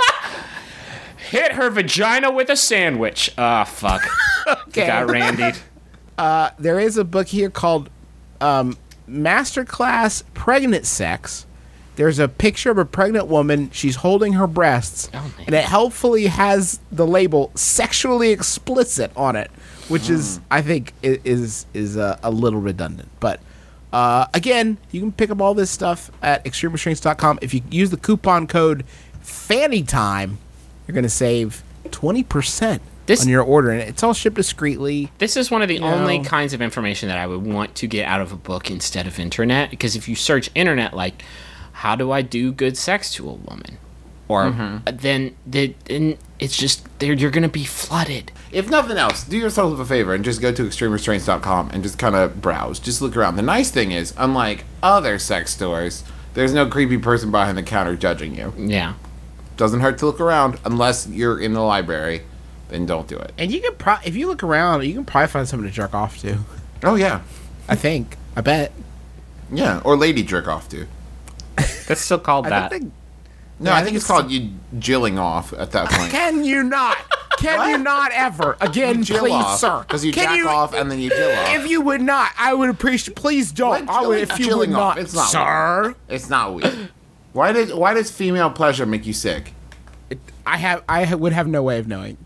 Hit her vagina with a sandwich. Ah, fuck. Okay. Got Randy. There is a book here called um, Masterclass Pregnant Sex. There's a picture of a pregnant woman. She's holding her breasts, Oh, man. and it helpfully has the label "sexually explicit" on it, which is, I think, i- is is uh, a little redundant. But uh, again, you can pick up all this stuff at extreme restraints dot com. If you use the coupon code FANNYTIME, you're going to save twenty percent This- on your order, and it's all shipped discreetly. This is one of the only know. kinds of information that I would want to get out of a book instead of internet. Because if you search internet, like, how do I do good sex to a woman? Or then, the, then it's just, they're- you're going to be flooded. If nothing else, do yourself a favor and just go to extreme restraints dot com and just kind of browse. Just look around. The nice thing is, unlike other sex stores, there's no creepy person behind the counter judging you. Yeah. Doesn't hurt to look around unless you're in the library. Then don't do it. And you can pro- if you look around, you can probably find something to jerk off to. Oh yeah, I think. I bet. yeah. Or lady jerk off too. That's still called I that. don't think. No, Yeah, I I think think it's it's- called you jilling off at that point. Can you not? Can you not ever again, Jill please, off, sir? because you Can jack you, off and then you jill off. If you would not, I would appreciate. Please don't. What? I would Jilling- if you jilling would off. not, It's not sir. It's not weird. Why does Why does female pleasure make you sick? It, I have. I ha- would have no way of knowing.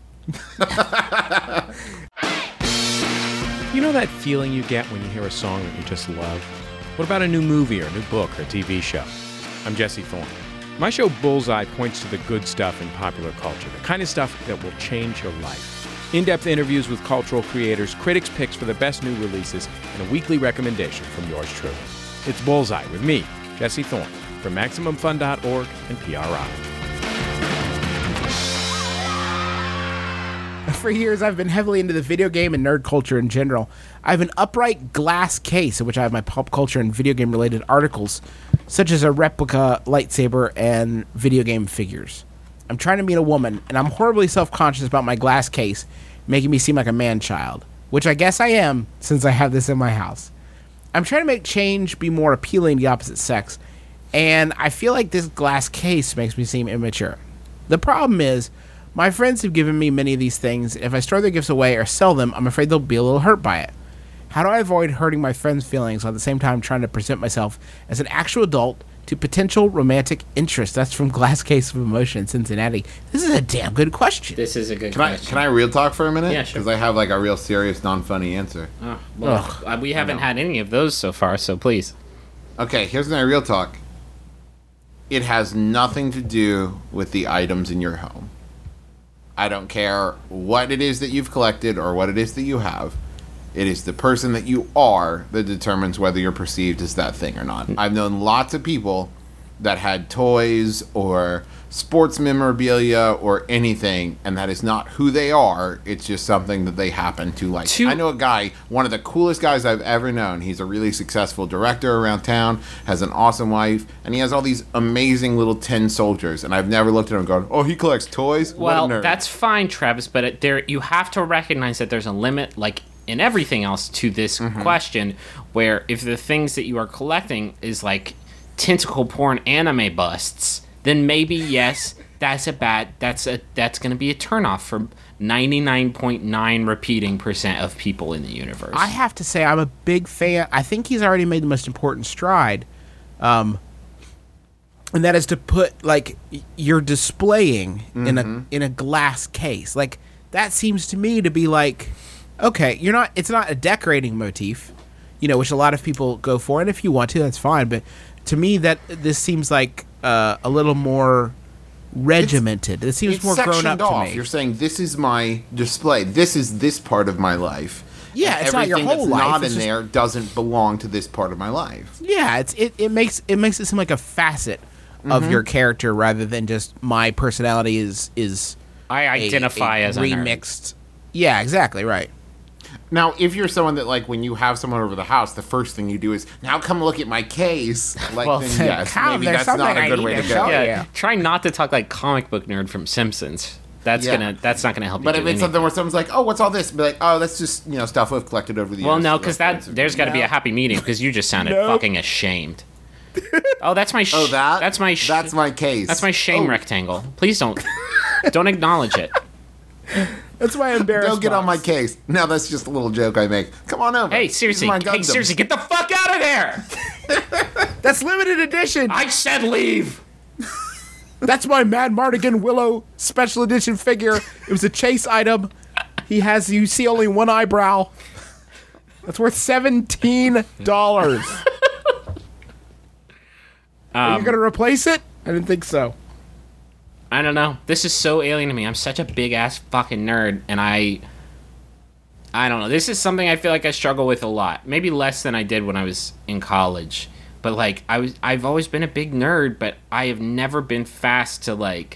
You know that feeling you get when you hear a song that you just love? What about a new movie or a new book or T V show? I'm Jesse Thorne. My show Bullseye points to the good stuff in popular culture, the kind of stuff that will change your life. In-depth interviews with cultural creators, critics' picks for the best new releases, and a weekly recommendation from yours truly. It's Bullseye with me, Jesse Thorne, from Maximum Fun dot org and P R I. For years, I've been heavily into the video game and nerd culture in general. I have an upright glass case in which I have my pop culture and video game related articles, such as a replica lightsaber and video game figures. I'm trying to meet a woman, and I'm horribly self-conscious about my glass case, making me seem like a man-child, which I guess I am, since I have this in my house. I'm trying to make change be more appealing to the opposite sex, and I feel like this glass case makes me seem immature. The problem is, my friends have given me many of these things. If I store their gifts away or sell them, I'm afraid they'll be a little hurt by it. How do I avoid hurting my friends' feelings while at the same time trying to present myself as an actual adult to potential romantic interest? That's from Glass Case of Emotion in Cincinnati. This is a damn good question. This is a good Can I question. Can I real talk for a minute? Yeah, sure. Because I have like a real serious, non-funny answer. Oh, well, uh, we haven't had any of those so far, so please. Okay, here's my real talk. It has nothing to do with the items in your home. I don't care what it is that you've collected or what it is that you have. It is the person that you are that determines whether you're perceived as that thing or not. I've known lots of people that had toys or sports memorabilia or anything, and that is not who they are. It's just something that they happen to like. To- I know a guy, one of the coolest guys I've ever known. He's a really successful director around town, has an awesome wife, and he has all these amazing little tin soldiers. And I've never looked at him and gone, "Oh, he collects toys." What a Well, nerd." that's fine, Travis, but it, there you have to recognize that there's a limit, like in everything else, to this question, where if the things that you are collecting is like tentacle porn anime busts, then maybe yes, that's a bad that's a that's going to be a turnoff for ninety-nine point nine repeating percent of people in the universe. I have to say I'm a big fan. I think he's already made the most important stride. Um and that is to put like y- you're displaying mm-hmm. in a in a glass case. Like that seems to me to be like okay, you're not it's not a decorating motif, you know, which a lot of people go for, and if you want to that's fine, but to me that this seems like uh, a little more regimented. It's, it seems it's more grown up off. to me. You're saying this is my display. This is this part of my life. Yeah, and it's not your everything whole that's life. not It's in just, there doesn't belong to this part of my life. Yeah, it's it, it makes it makes it seem like a facet mm-hmm. of your character rather than just my personality is is I identify a, a as a remixed. Yeah, exactly right. Now, if you're someone that, like, when you have someone over the house, the first thing you do is, now come look at my case. Like, Well, then yes, come, maybe there's that's not something a I good need way to to show go. you. yeah, yeah. try not to talk like comic book nerd from Simpsons. That's Yeah. gonna that's not gonna help But you. if do it's anything. something where someone's like, oh, what's all this? Be like, oh, that's just, you know, stuff we've collected over the years. Well, no, So because that's that there's got to be a happy medium. Because you just sounded Nope. fucking ashamed. Oh, that's my. Sh- Oh, that? That's my. Sh- That's my case. That's my shame Oh, rectangle. Please don't. Don't acknowledge it. That's why I'm embarrassed. Don't get on my box. case. No, that's just a little joke I make. Come on over. Hey, These are seriously. my Hey, Gundams. seriously, get the fuck out of there! That's limited edition. I said leave. That's my Mad Mardigan Willow special edition figure. It was a chase item. He has you see only one eyebrow. That's worth seventeen dollars. Are you gonna replace it? I didn't think so. I don't know. This is so alien to me. I'm such a big ass fucking nerd, and I. I don't know. This is something I feel like I struggle with a lot. Maybe less than I did when I was in college. But like I was, I've always been a big nerd, but I have never been fast to like,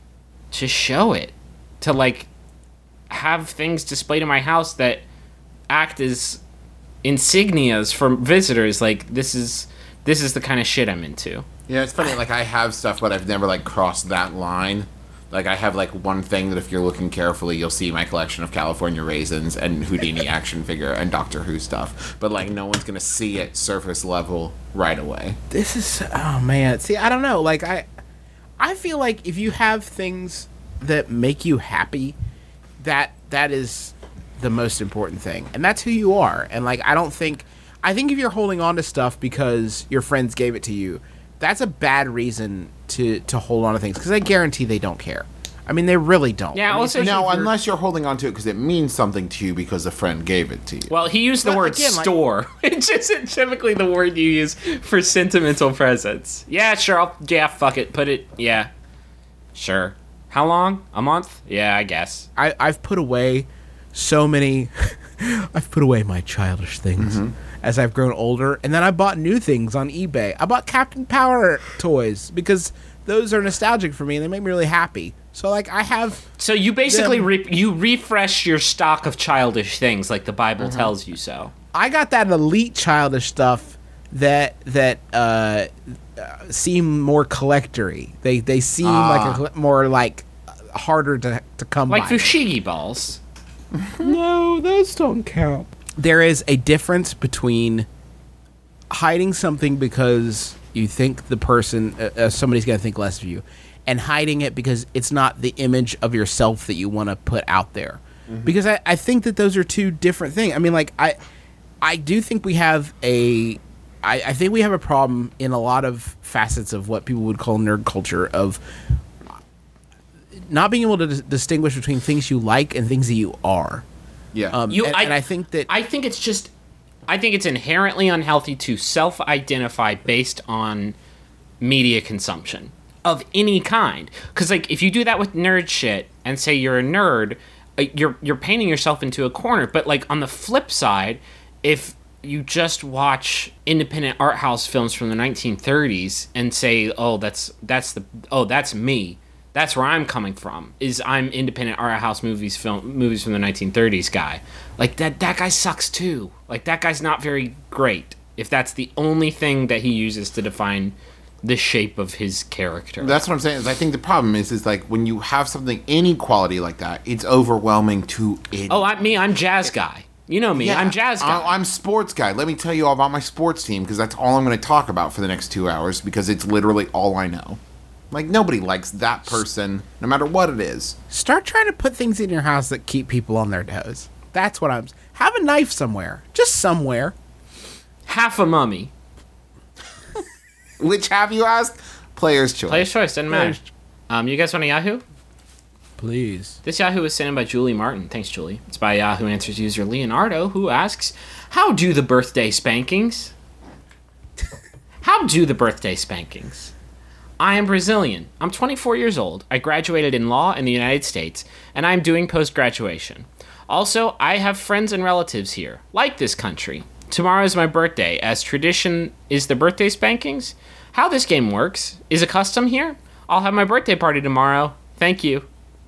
to show it, to like, have things displayed in my house that act as insignias for visitors. Like this is, this is the kind of shit I'm into. Yeah, it's funny. Like, I have stuff, but I've never, like, crossed that line. Like, I have, like, one thing that if you're looking carefully, you'll see my collection of California Raisins and Houdini action figure and Doctor Who stuff. But, like, no one's going to see it surface level right away. This is oh man. See, I don't know. Like I, I feel like if you have things that make you happy, that that is the most important thing, and that's who you are. And like I don't think, I think if you're holding on to stuff because your friends gave it to you, that's a bad reason to to hold on to things because I guarantee they don't care. I mean, they really don't. Yeah, I mean, also- especially No, if you're- unless you're holding on to it because it means something to you because a friend gave it to you. Well, he used the But word again, like- store, which isn't typically the word you use for sentimental presents. Yeah, sure. I'll, yeah, fuck it. Put it. Yeah, sure. How long? A month? Yeah, I guess. I, I've put away so many. I've put away my childish things as I've grown older, and then I bought new things on eBay. I bought Captain Power toys because those are nostalgic for me and they make me really happy. So like I have. So you basically Them- re- you refresh your stock of childish things, like the Bible tells you so. I got that elite childish stuff that that uh, uh, seem more collectory. They they seem like a, coll- more like uh, harder to to come Like by. fushigi balls. No, those don't count. There is a difference between hiding something because you think the person, uh, uh, somebody's going to think less of you, and hiding it because it's not the image of yourself that you want to put out there. Because I, I think that those are two different things. I mean, like, I I do think we have a... I, I think we have a problem in a lot of facets of what people would call nerd culture of not being able to dis- distinguish between things you like and things that you are. Yeah. Um, You- and, I- and I think that I think it's just, I think it's inherently unhealthy to self-identify based on media consumption of any kind. Because like, if you do that with nerd shit and say you're a nerd, uh, you're you're painting yourself into a corner. But like on the flip side, if you just watch independent art house films from the nineteen thirties and say, oh, that's that's the oh that's me. That's where I'm coming from. Is I'm independent art house movies film movies from the nineteen thirties guy. Like that that guy sucks too. Like that guy's not very great. If that's the only thing that he uses to define the shape of his character. That's what I'm saying. Is I think the problem is, is like when you have something any quality like that, it's overwhelming to it. oh, I, me, I'm jazz guy. You know me. Yeah, I'm jazz guy. I, I'm sports guy. Let me tell you all about my sports team because that's all I'm going to talk about for the next two hours because it's literally all I know. Like, nobody likes that person, no matter what it is. Start trying to put things in your house that keep people on their toes. That's what I'm... Have a knife somewhere. Just somewhere. Half a mummy. Which have you asked? Player's choice. Player's choice, doesn't matter. Um, you guys want a Yahoo? Please. This Yahoo is sent in by Julie Martin. Thanks, Julie. It's by Yahoo Answers user Leonardo, who asks, how do the birthday spankings? How do the birthday spankings? I am Brazilian. I'm twenty-four years old. I graduated in law in the United States, and I'm doing post-graduation. Also, I have friends and relatives here, like this country. Tomorrow is my birthday, as tradition is the birthday spankings. How this game works is a custom here. I'll have my birthday party tomorrow. Thank you.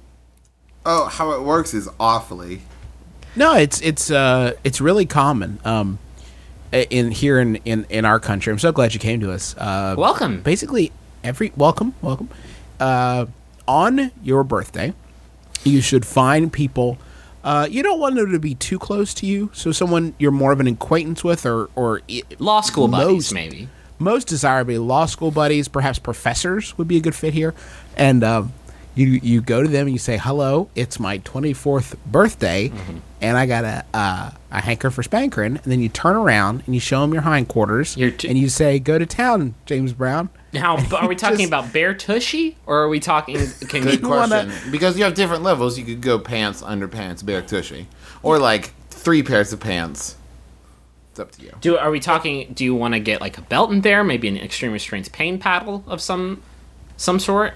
Oh, how it works is awfully. No, it's it's uh it's really common. Um, in here in, in, in our country. I'm so glad you came to us. Uh, Welcome. Basically, every welcome, welcome. Uh, on your birthday, you should find people. Uh, you don't want them to be too close to you, so someone you're more of an acquaintance with, or or Law school buddies, most, maybe. Most desirably, law school buddies, perhaps professors would be a good fit here. And um, you you go to them and you say, "Hello, it's my twenty-fourth birthday, mm-hmm. and I got a uh, a hanker for spankering." And then you turn around and you show them your hindquarters, t- and you say, "Go to town, James Brown." Now, are we talking Just, about bare tushy, or are we talking? Can Good you, question. wanna- Because you have different levels. You could go pants, underpants, bare tushy, or like three pairs of pants. It's up to you. do are we talking? Do you want to get like a belt in there? Maybe an extreme restraints pain paddle of some some sort.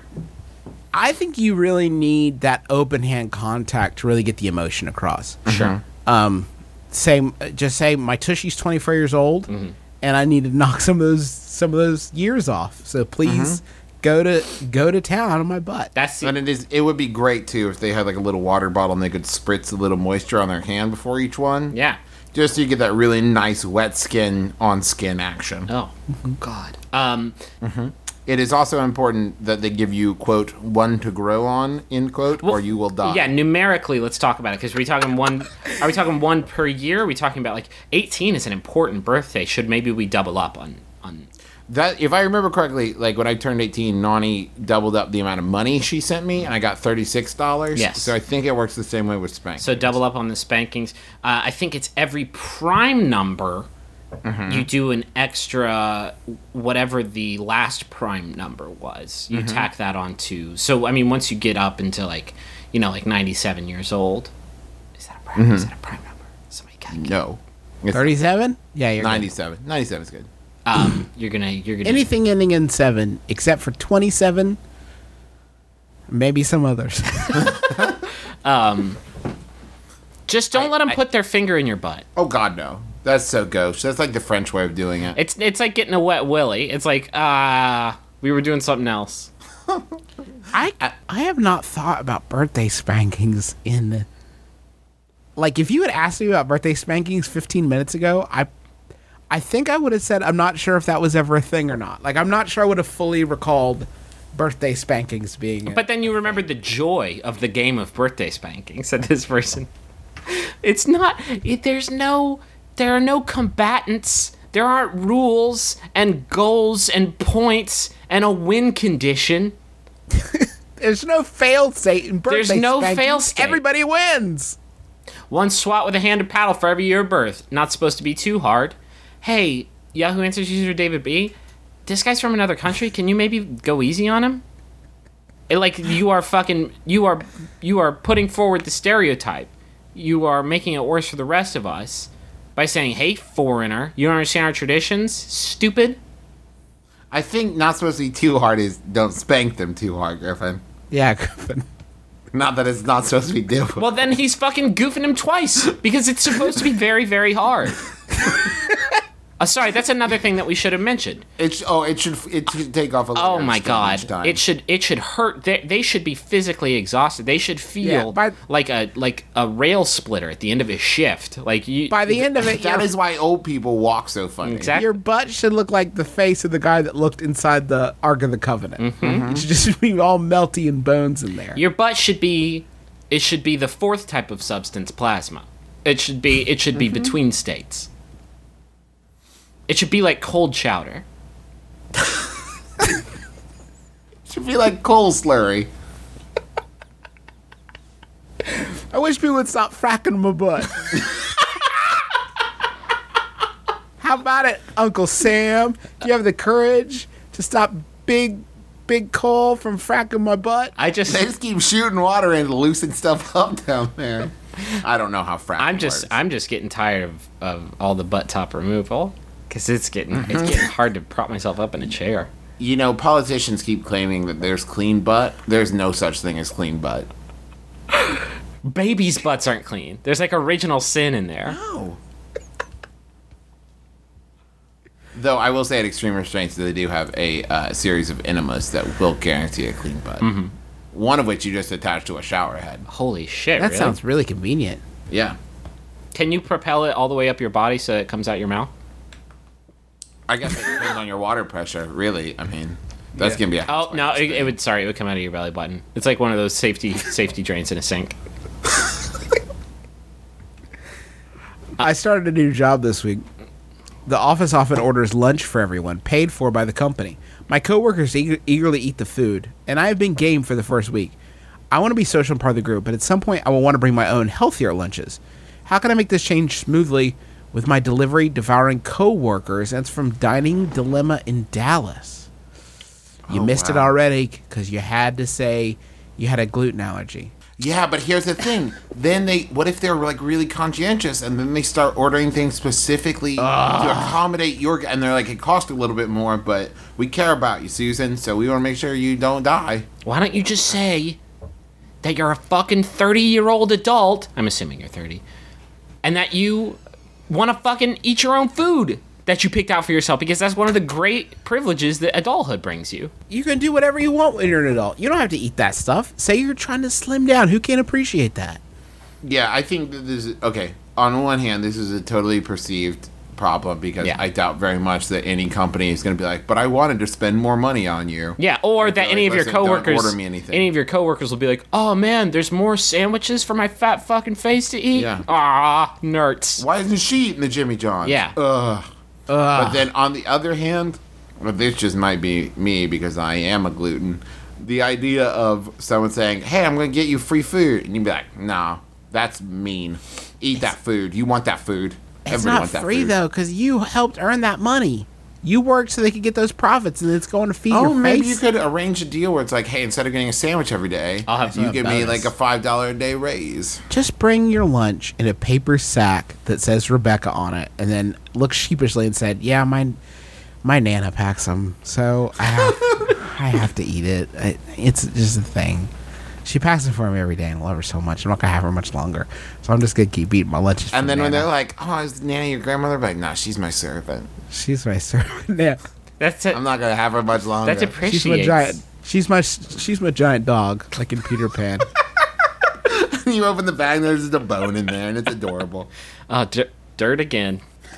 I think you really need that open hand contact to really get the emotion across. Sure. Um, say just say my tushy's twenty-four years old, Mm-hmm. and I need to knock some of those some of those years off. So please go to go to town on my butt. That's the, And it is. It would be great too if they had like a little water bottle and they could spritz a little moisture on their hand before each one. yeah. Just so you get that really nice wet skin on skin action. Oh God. Um. It is also important that they give you, quote, one to grow on, end quote, or you will die. Yeah, numerically, let's talk about it. Because are we talking one? Are we talking one per year? Are we talking about like eighteen is an important birthday? Should maybe we double up on on? That, if I remember correctly, like when I turned eighteen, Nani doubled up the amount of money she sent me, and I got thirty-six dollars. Yes. So I think it works the same way with spank. So double up on the spankings. Uh, I think it's every prime number. Mm-hmm. You do an extra whatever the last prime number was. You Mm-hmm. tack that onto. So I mean, once you get up into like, you know, like ninety-seven years old, is that a prime? Mm-hmm. Is that a prime number? Somebody calculate. No. It's thirty-seven? Yeah, you're good. ninety-seven. ninety-seven is good. Um, you're gonna you're gonna Anything ending in seven, except for twenty-seven, maybe some others. just don't let them put their finger in your butt. Oh, God, no. That's so gauche. That's like the French way of doing it. It's it's like getting a wet willy. It's like ah, we were doing something else. I I have not thought about birthday spankings in. Like, if you had asked me about birthday spankings fifteen minutes ago, I I think I would have said I'm not sure if that was ever a thing or not. Like, I'm not sure I would have fully recalled birthday spankings being. But then you remembered the joy of the game of birthday spanking, said this person. It's not, it, there's no, there are no combatants. There aren't rules and goals and points and a win condition. There's no fail state in birthday There's no spankings. fail state. Everybody wins. One swat with a hand and paddle for every year of birth. Not supposed to be too hard. Hey, Yahoo Answers user David B., this guy's from another country. Can you maybe go easy on him? It, like, you are fucking, you are, you are putting forward the stereotype. You are making it worse for the rest of us by saying, hey, foreigner, you don't understand our traditions? Stupid. I think not supposed to be too hard is don't spank them too hard, Griffin. Yeah, Griffin. Not that it's not supposed to be difficult. Well, then he's fucking goofing him twice because it's supposed to be very, very hard. Uh, sorry, that's another thing that we should have mentioned. It sh- oh, it should it should take off a little. Oh my each god! time. It should it should hurt. They, they should be physically exhausted. They should feel Yeah, by- like a like a rail splitter at the end of his shift. Like you. By the end of it, That your, is why old people walk so funny. Exactly. your butt should look like the face of the guy that looked inside the Ark of the Covenant. Mm-hmm. It should just be all melty and bones in there. Your butt should be. It should be the fourth type of substance, plasma. It should be. It should be Mm-hmm. between states. It should be like cold chowder. Should be like coal slurry. I wish people would stop fracking my butt. How about it, Uncle Sam? Do you have the courage to stop big, big coal from fracking my butt? I just, They just keep shooting water and loosen stuff up down there. I don't know how fracking I'm just, works. I'm just getting tired of, of all the butt top removal because it's getting, it's getting hard to prop myself up in a chair. You know, politicians keep claiming that there's clean butt. There's no such thing as clean butt. Babies' butts aren't clean. There's like original sin in there. No. Though I will say at Extreme Restraints they do have a uh, series of enemas that will guarantee a clean butt. Mm-hmm. One of which you just attach to a shower head. Holy shit! That really? sounds really convenient. Yeah. Can you propel it all the way up your body so it comes out your mouth? I guess it depends on your water pressure, really. I mean, that's going to be a Oh no! It, it would. Sorry, it would come out of your belly button. It's like one of those safety safety drains in a sink. I started a new job this week. The office often orders lunch for everyone, paid for by the company. My coworkers eager, eagerly eat the food, and I have been game for the first week. I want to be social and part of the group, but at some point I will want to bring my own healthier lunches. How can I make this change smoothly with my delivery devouring coworkers? That's from Dining Dilemma in Dallas. You Oh, missed it wow. already because you had to say you had a gluten allergy. Yeah, but here's the thing. Then they, what if they're like really conscientious and then they start ordering things specifically to accommodate your, and they're like, it costs a little bit more, but we care about you, Susan, so we want to make sure you don't die. Why don't you just say that you're a fucking thirty-year-old adult? I'm assuming you're thirty, and that you want to fucking eat your own food that you picked out for yourself, because that's one of the great privileges that adulthood brings you. You can do whatever you want when you're an adult. You don't have to eat that stuff. Say you're trying to slim down. Who can't appreciate that? Yeah, I think that this is, okay, on one hand, this is a totally perceived problem because Yeah. I doubt very much that any company is going to be like, but I wanted to spend more money on you. Yeah, or I'd be that like, any of your "Listen, don't coworkers, order me anything." any of your coworkers will be like, "Oh man, there's more sandwiches for my fat fucking face to eat." Yeah. Ah, nerds. Why isn't she eating the Jimmy John's? Yeah. Ugh. But then on the other hand, well, this just might be me because I am a gluten. The idea of someone saying, "Hey, I'm going to get you free food," and you'd be like, "No, that's mean. Eat that food. You want that food. It's Everybody not wants that free food." though, because you helped earn that money. You worked so they could get those profits, and it's going to feed Oh, your maybe face. you could arrange a deal where it's like, hey, instead of getting a sandwich every day, I'll have you some give me bonus. like a five dollar a day raise. Just bring your lunch in a paper sack that says Rebecca on it, and then look sheepishly and said, "Yeah, my my nana packs them, so I have I have to eat it. I, it's just a thing. She packs them for me every day, and I love her so much. I'm not gonna have her much longer, so I'm just gonna keep eating my lunches." And from then when Nana. they're like, oh, is Nanny your grandmother? I'm like, nah, she's my servant. "She's my servant now. That's it. I'm not going to have her much longer. That's She's appreciates. my giant. She's my she's my giant dog, like in Peter Pan." You open the bag, there's just a bone in there, and it's adorable. Oh, d- dirt again.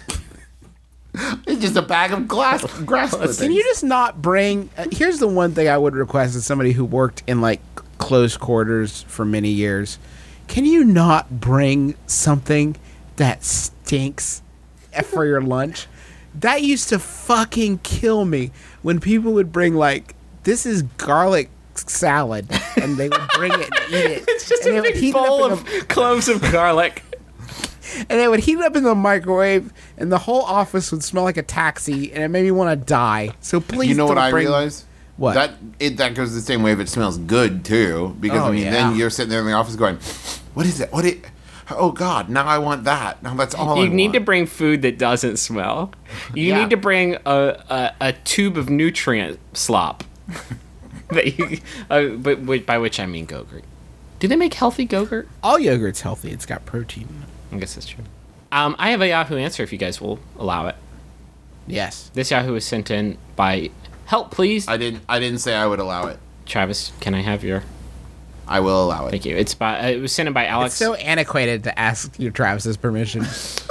It's just a bag of glass grass clippings. Can you just not bring? Uh, here's the one thing I would request as somebody who worked in like close quarters for many years. Can you not bring something that stinks for your lunch? That used to fucking kill me when people would bring like, this is garlic salad, and they would bring it and eat it. It's just and a they would big heat it up bowl in of the- cloves of garlic. and they would heat it up in the microwave, and the whole office would smell like a taxi, and it made me want to die. So please, You know don't what I bring- realized? What? That it that goes the same way if it smells good too. Because Oh, I mean, yeah. then you're sitting there in the office going, "What is it? What it? Oh God! Now I want that. Now that's all You I need want." to bring food that doesn't smell. You Yeah. need to bring a, a, a tube of nutrient slop. that you, uh, but, but by which I mean Go-Gurt. Do they make healthy Go-Gurt? All yogurt's healthy. It's got protein in it. I guess that's true. Um, I have a Yahoo answer if you guys will allow it. Yes. This Yahoo was sent in by Help Please. I didn't. I didn't say I would allow it. Travis, can I have your? I will allow it. Thank you. It's by. Uh, it was sent in by Alex. It's so antiquated to ask your Travis's permission.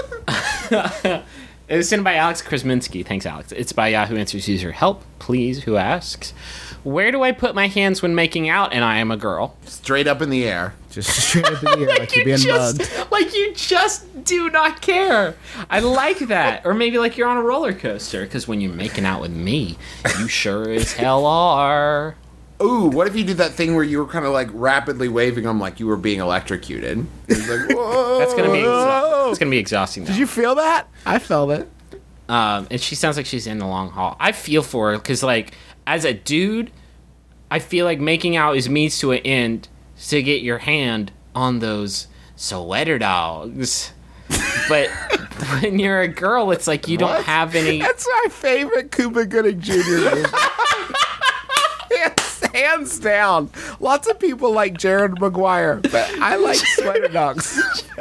It was sent by Alex Krasminski. Thanks, Alex. It's by Yahoo Answers user Help Please, who asks, "Where do I put my hands when making out and I am a girl?" Straight up in the air. Just straight up in the air like you're being just, mugged. like you just do not care. I like that. Or maybe like you're on a roller coaster, because when you're making out with me, you sure as hell are. Ooh, what if you did that thing where you were kind of like rapidly waving them like you were being electrocuted? It's like, whoa. That's gonna be exa- that's gonna be exhausting. Though. Did you feel that? I felt it. Um, and she sounds like she's in the long haul. I feel for her because, like, as a dude, I feel like making out is means to an end to get your hand on those sweater dogs. But when you're a girl, it's like you What? don't have any. That's my favorite Cuba Gooding Junior movie. Hands, hands down. Lots of people like Jared Maguire, but I like Sweater Dogs.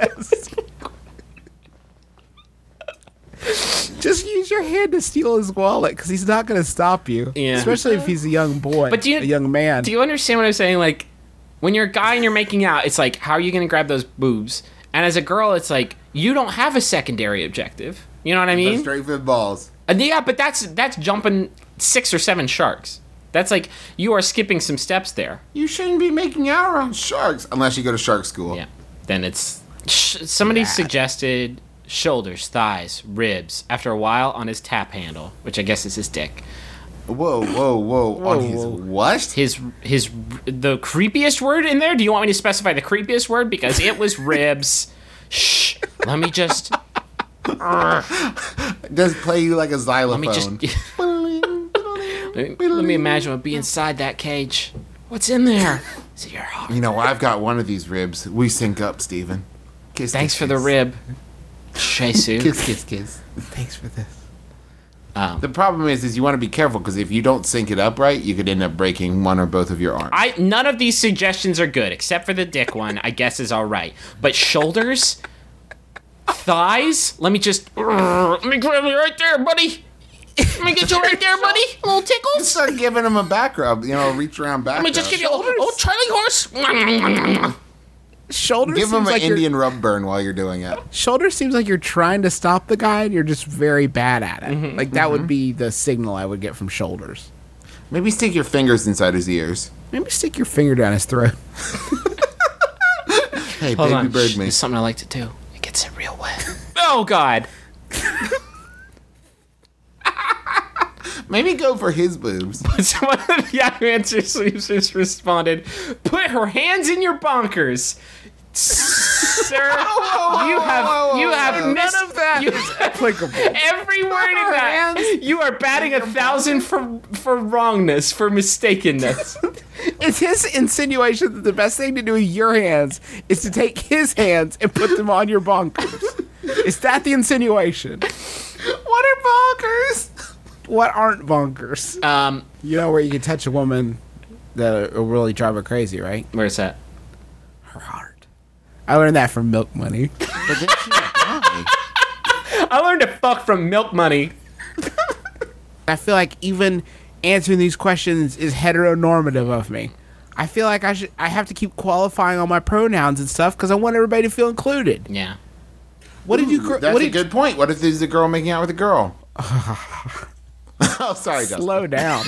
Just use your hand to steal his wallet because he's not going to stop you. Yeah. Especially if he's a young boy, But do you- a young man. Do you understand what I'm saying? Like, when you're a guy and you're making out, it's like, how are you going to grab those boobs? And as a girl, it's like, you don't have a secondary objective. You know what I mean? Straight for the balls. Uh, yeah, but that's that's jumping six or seven sharks. That's like, you are skipping some steps there. You shouldn't be making out around sharks unless you go to shark school. Yeah. Then it's... Sh- somebody suggested shoulders, thighs, ribs, after a while on his tap handle, which I guess is his dick. Whoa, whoa, whoa. On his what? His, his, the creepiest word in there? Do you want me to specify the creepiest word? Because it was ribs. Shh. Let me just... Does play you like a xylophone. Let me just... let, me, let me imagine what would be inside that cage. What's in there? Is it your heart? You know, I've got one of these ribs. We sync up, Steven. Kiss, Thanks kiss, for the kiss. rib, Shesu. Kiss, kiss, kiss. Thanks for this. Um, The problem is, is you want to be careful because if you don't sync it up right, you could end up breaking one or both of your arms. I none of these suggestions are good, except for the dick one. I guess is all right, but shoulders, thighs. Let me just. Let me grab you right there, buddy. Let me get you right there, buddy. A little tickles. Start giving him a back rub, you know, a reach around back Let me just rub. give you a oh Charlie horse. Shoulders Give him seems an like you're- Indian rub burn while you're doing it. Shoulder seems like you're trying to stop the guy and you're just very bad at it. Mm-hmm, like that would be the signal I would get from shoulders. Maybe stick your fingers inside his ears. Maybe stick your finger down his throat. Hey, Hold baby on, bird Shh, me. there's something I like to do. It gets it real wet. Oh God. Maybe go for his boobs. So one of the Yahoo Answers just responded, "Put her hands in your bonkers." Sir, you have you have whoa. missed None of that you- is applicable. every word in that. You are batting a thousand for for wrongness, for mistakenness. It's his insinuation that the best thing to do with your hands is to take his hands and put them on your bonkers. Is that the insinuation? What are bonkers? What aren't bonkers? Um, You know where you can touch a woman that will really drive her crazy, right? where's that? Her heart. I learned that from Milk Money. But then she would die. I learned to fuck from Milk Money. I feel like even answering these questions is heteronormative of me. I feel like I should. I have to keep qualifying all my pronouns and stuff because I want everybody to feel included. Yeah. What did you? Ooh, gr- That's what a did good point. What if there's a girl making out with a girl? Oh, sorry, Dustin. slow down?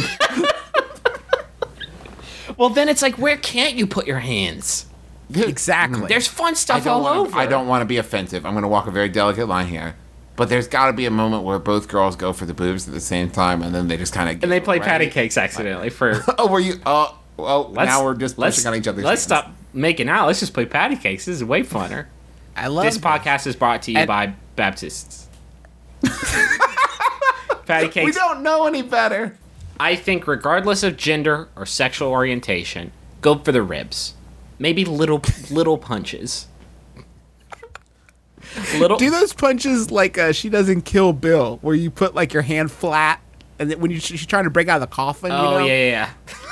Well, then it's like, where can't you put your hands? Exactly. There's fun I stuff don't all wanna, over. I don't want to be offensive. I'm going to walk a very delicate line here. But there's got to be a moment where both girls go for the boobs at the same time, and then they just kind of And they play patty cakes accidentally for. Oh, were you? Oh, oh. Let's, Now we're just let's, pushing on each other's. Let's hands. stop making out. Let's just play patty cakes. This is way funner. I love This podcast is brought to you And- by Baptists. Patty We cakes. don't know any better. I think, regardless of gender or sexual orientation, go for the ribs. Maybe little little punches. Little. Do those punches like uh, she does in Kill Bill, where you put like your hand flat, and then when you, she's trying to break out of the coffin. oh you know? yeah, yeah.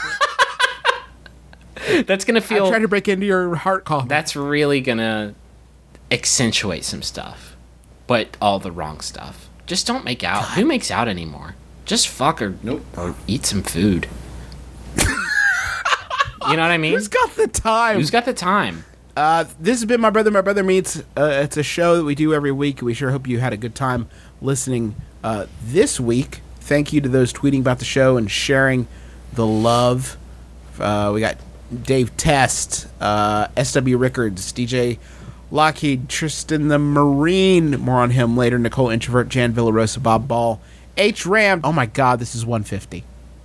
yeah. That's gonna I feel. try to break into your heart coffin. That's really gonna accentuate some stuff, but all the wrong stuff. Just don't make out. Who makes out anymore? Just fuck or Nope. or eat some food. You know what I mean? Who's got the time? Who's got the time? Uh, this has been My Brother, My Brother Meets. Uh, it's a show that we do every week. We sure hope you had a good time listening uh, this week. Thank you to those tweeting about the show and sharing the love. Uh, we got Dave Test, uh, S W Rickards, D J Lockheed, Tristan the Marine. More on him later. Nicole Introvert, Jan Villarosa, Bob Ball, H. Ram. Oh my God, this is one fifty.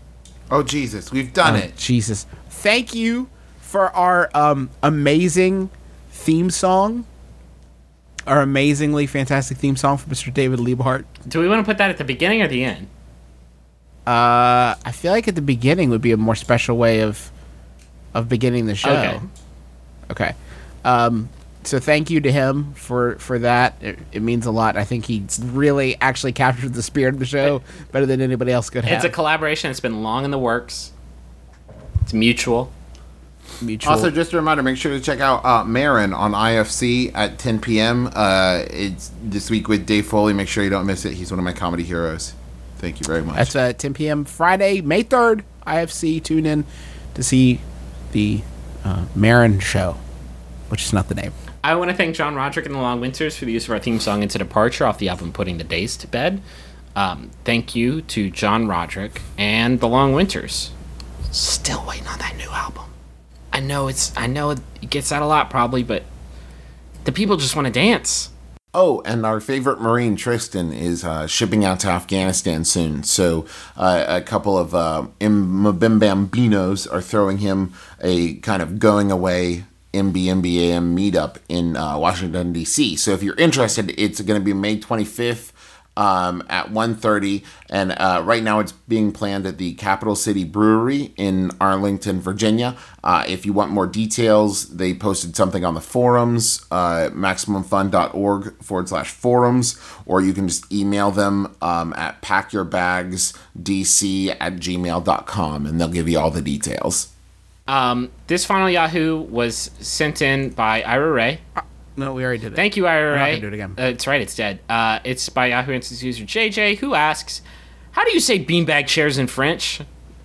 Oh, Jesus. We've done Oh, it. Jesus. Thank you for our um, amazing theme song. Our amazingly fantastic theme song for Mister David Liebhardt. Do we want to put that at the beginning or the end? Uh, I feel like at the beginning would be a more special way of of beginning the show. Okay. Okay. Um, so thank you to him for, for that. It, it means a lot. I think he's really actually captured the spirit of the show better than anybody else could have. It's a collaboration. It's been long in the works. It's mutual. Mutual. Also, just a reminder, make sure to check out uh, Marin on I F C at ten p.m. Uh, it's this week with Dave Foley. Make sure you don't miss it. He's one of my comedy heroes. Thank you very much. That's uh, ten p.m. Friday, May third, I F C. Tune in to see the uh, Marin show, which is not the name. I want to thank John Roderick and the Long Winters for the use of our theme song Into Departure off the album Putting the Days to Bed. Um, thank you to John Roderick and the Long Winters. Still waiting on that new album. I know it's I know it gets out a lot probably, but the people just want to dance. Oh, and our favorite Marine, Tristan, is uh, shipping out to Afghanistan soon. So uh, a couple of uh, Mbambambinos are throwing him a kind of going away M B M B A M meetup in uh, Washington, D C. So if you're interested, it's going to be May twenty-fifth um, at one thirty. And uh, right now it's being planned at the Capital City Brewery in Arlington, Virginia. Uh, if you want more details, they posted something on the forums, uh, MaximumFun.org forward slash forums, or you can just email them um, at packyourbagsdc at gmail dot com, and they'll give you all the details. Um, this final Yahoo was sent in by Ira Ray. No, we already did it. Thank you, Ira We're not Ray. gonna do it again. Uh, it's right, it's dead. Uh, it's by Yahoo Answers user J J, who asks, how do you say beanbag chairs in French?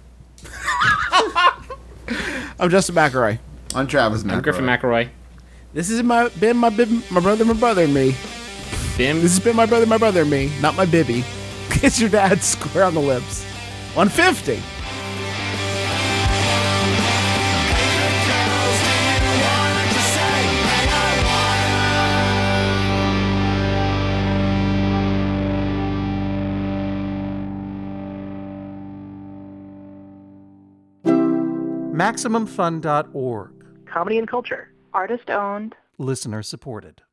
I'm Justin McElroy. I'm Travis McElroy. I'm Griffin McElroy. This has my, been my bib, my brother, my brother, and me. Bim. This has been my brother, my brother, and me. Not my bibby. Kiss your dad square on the lips. one fifty. Maximum Fun dot org. Comedy and culture. Artist owned. Listener supported.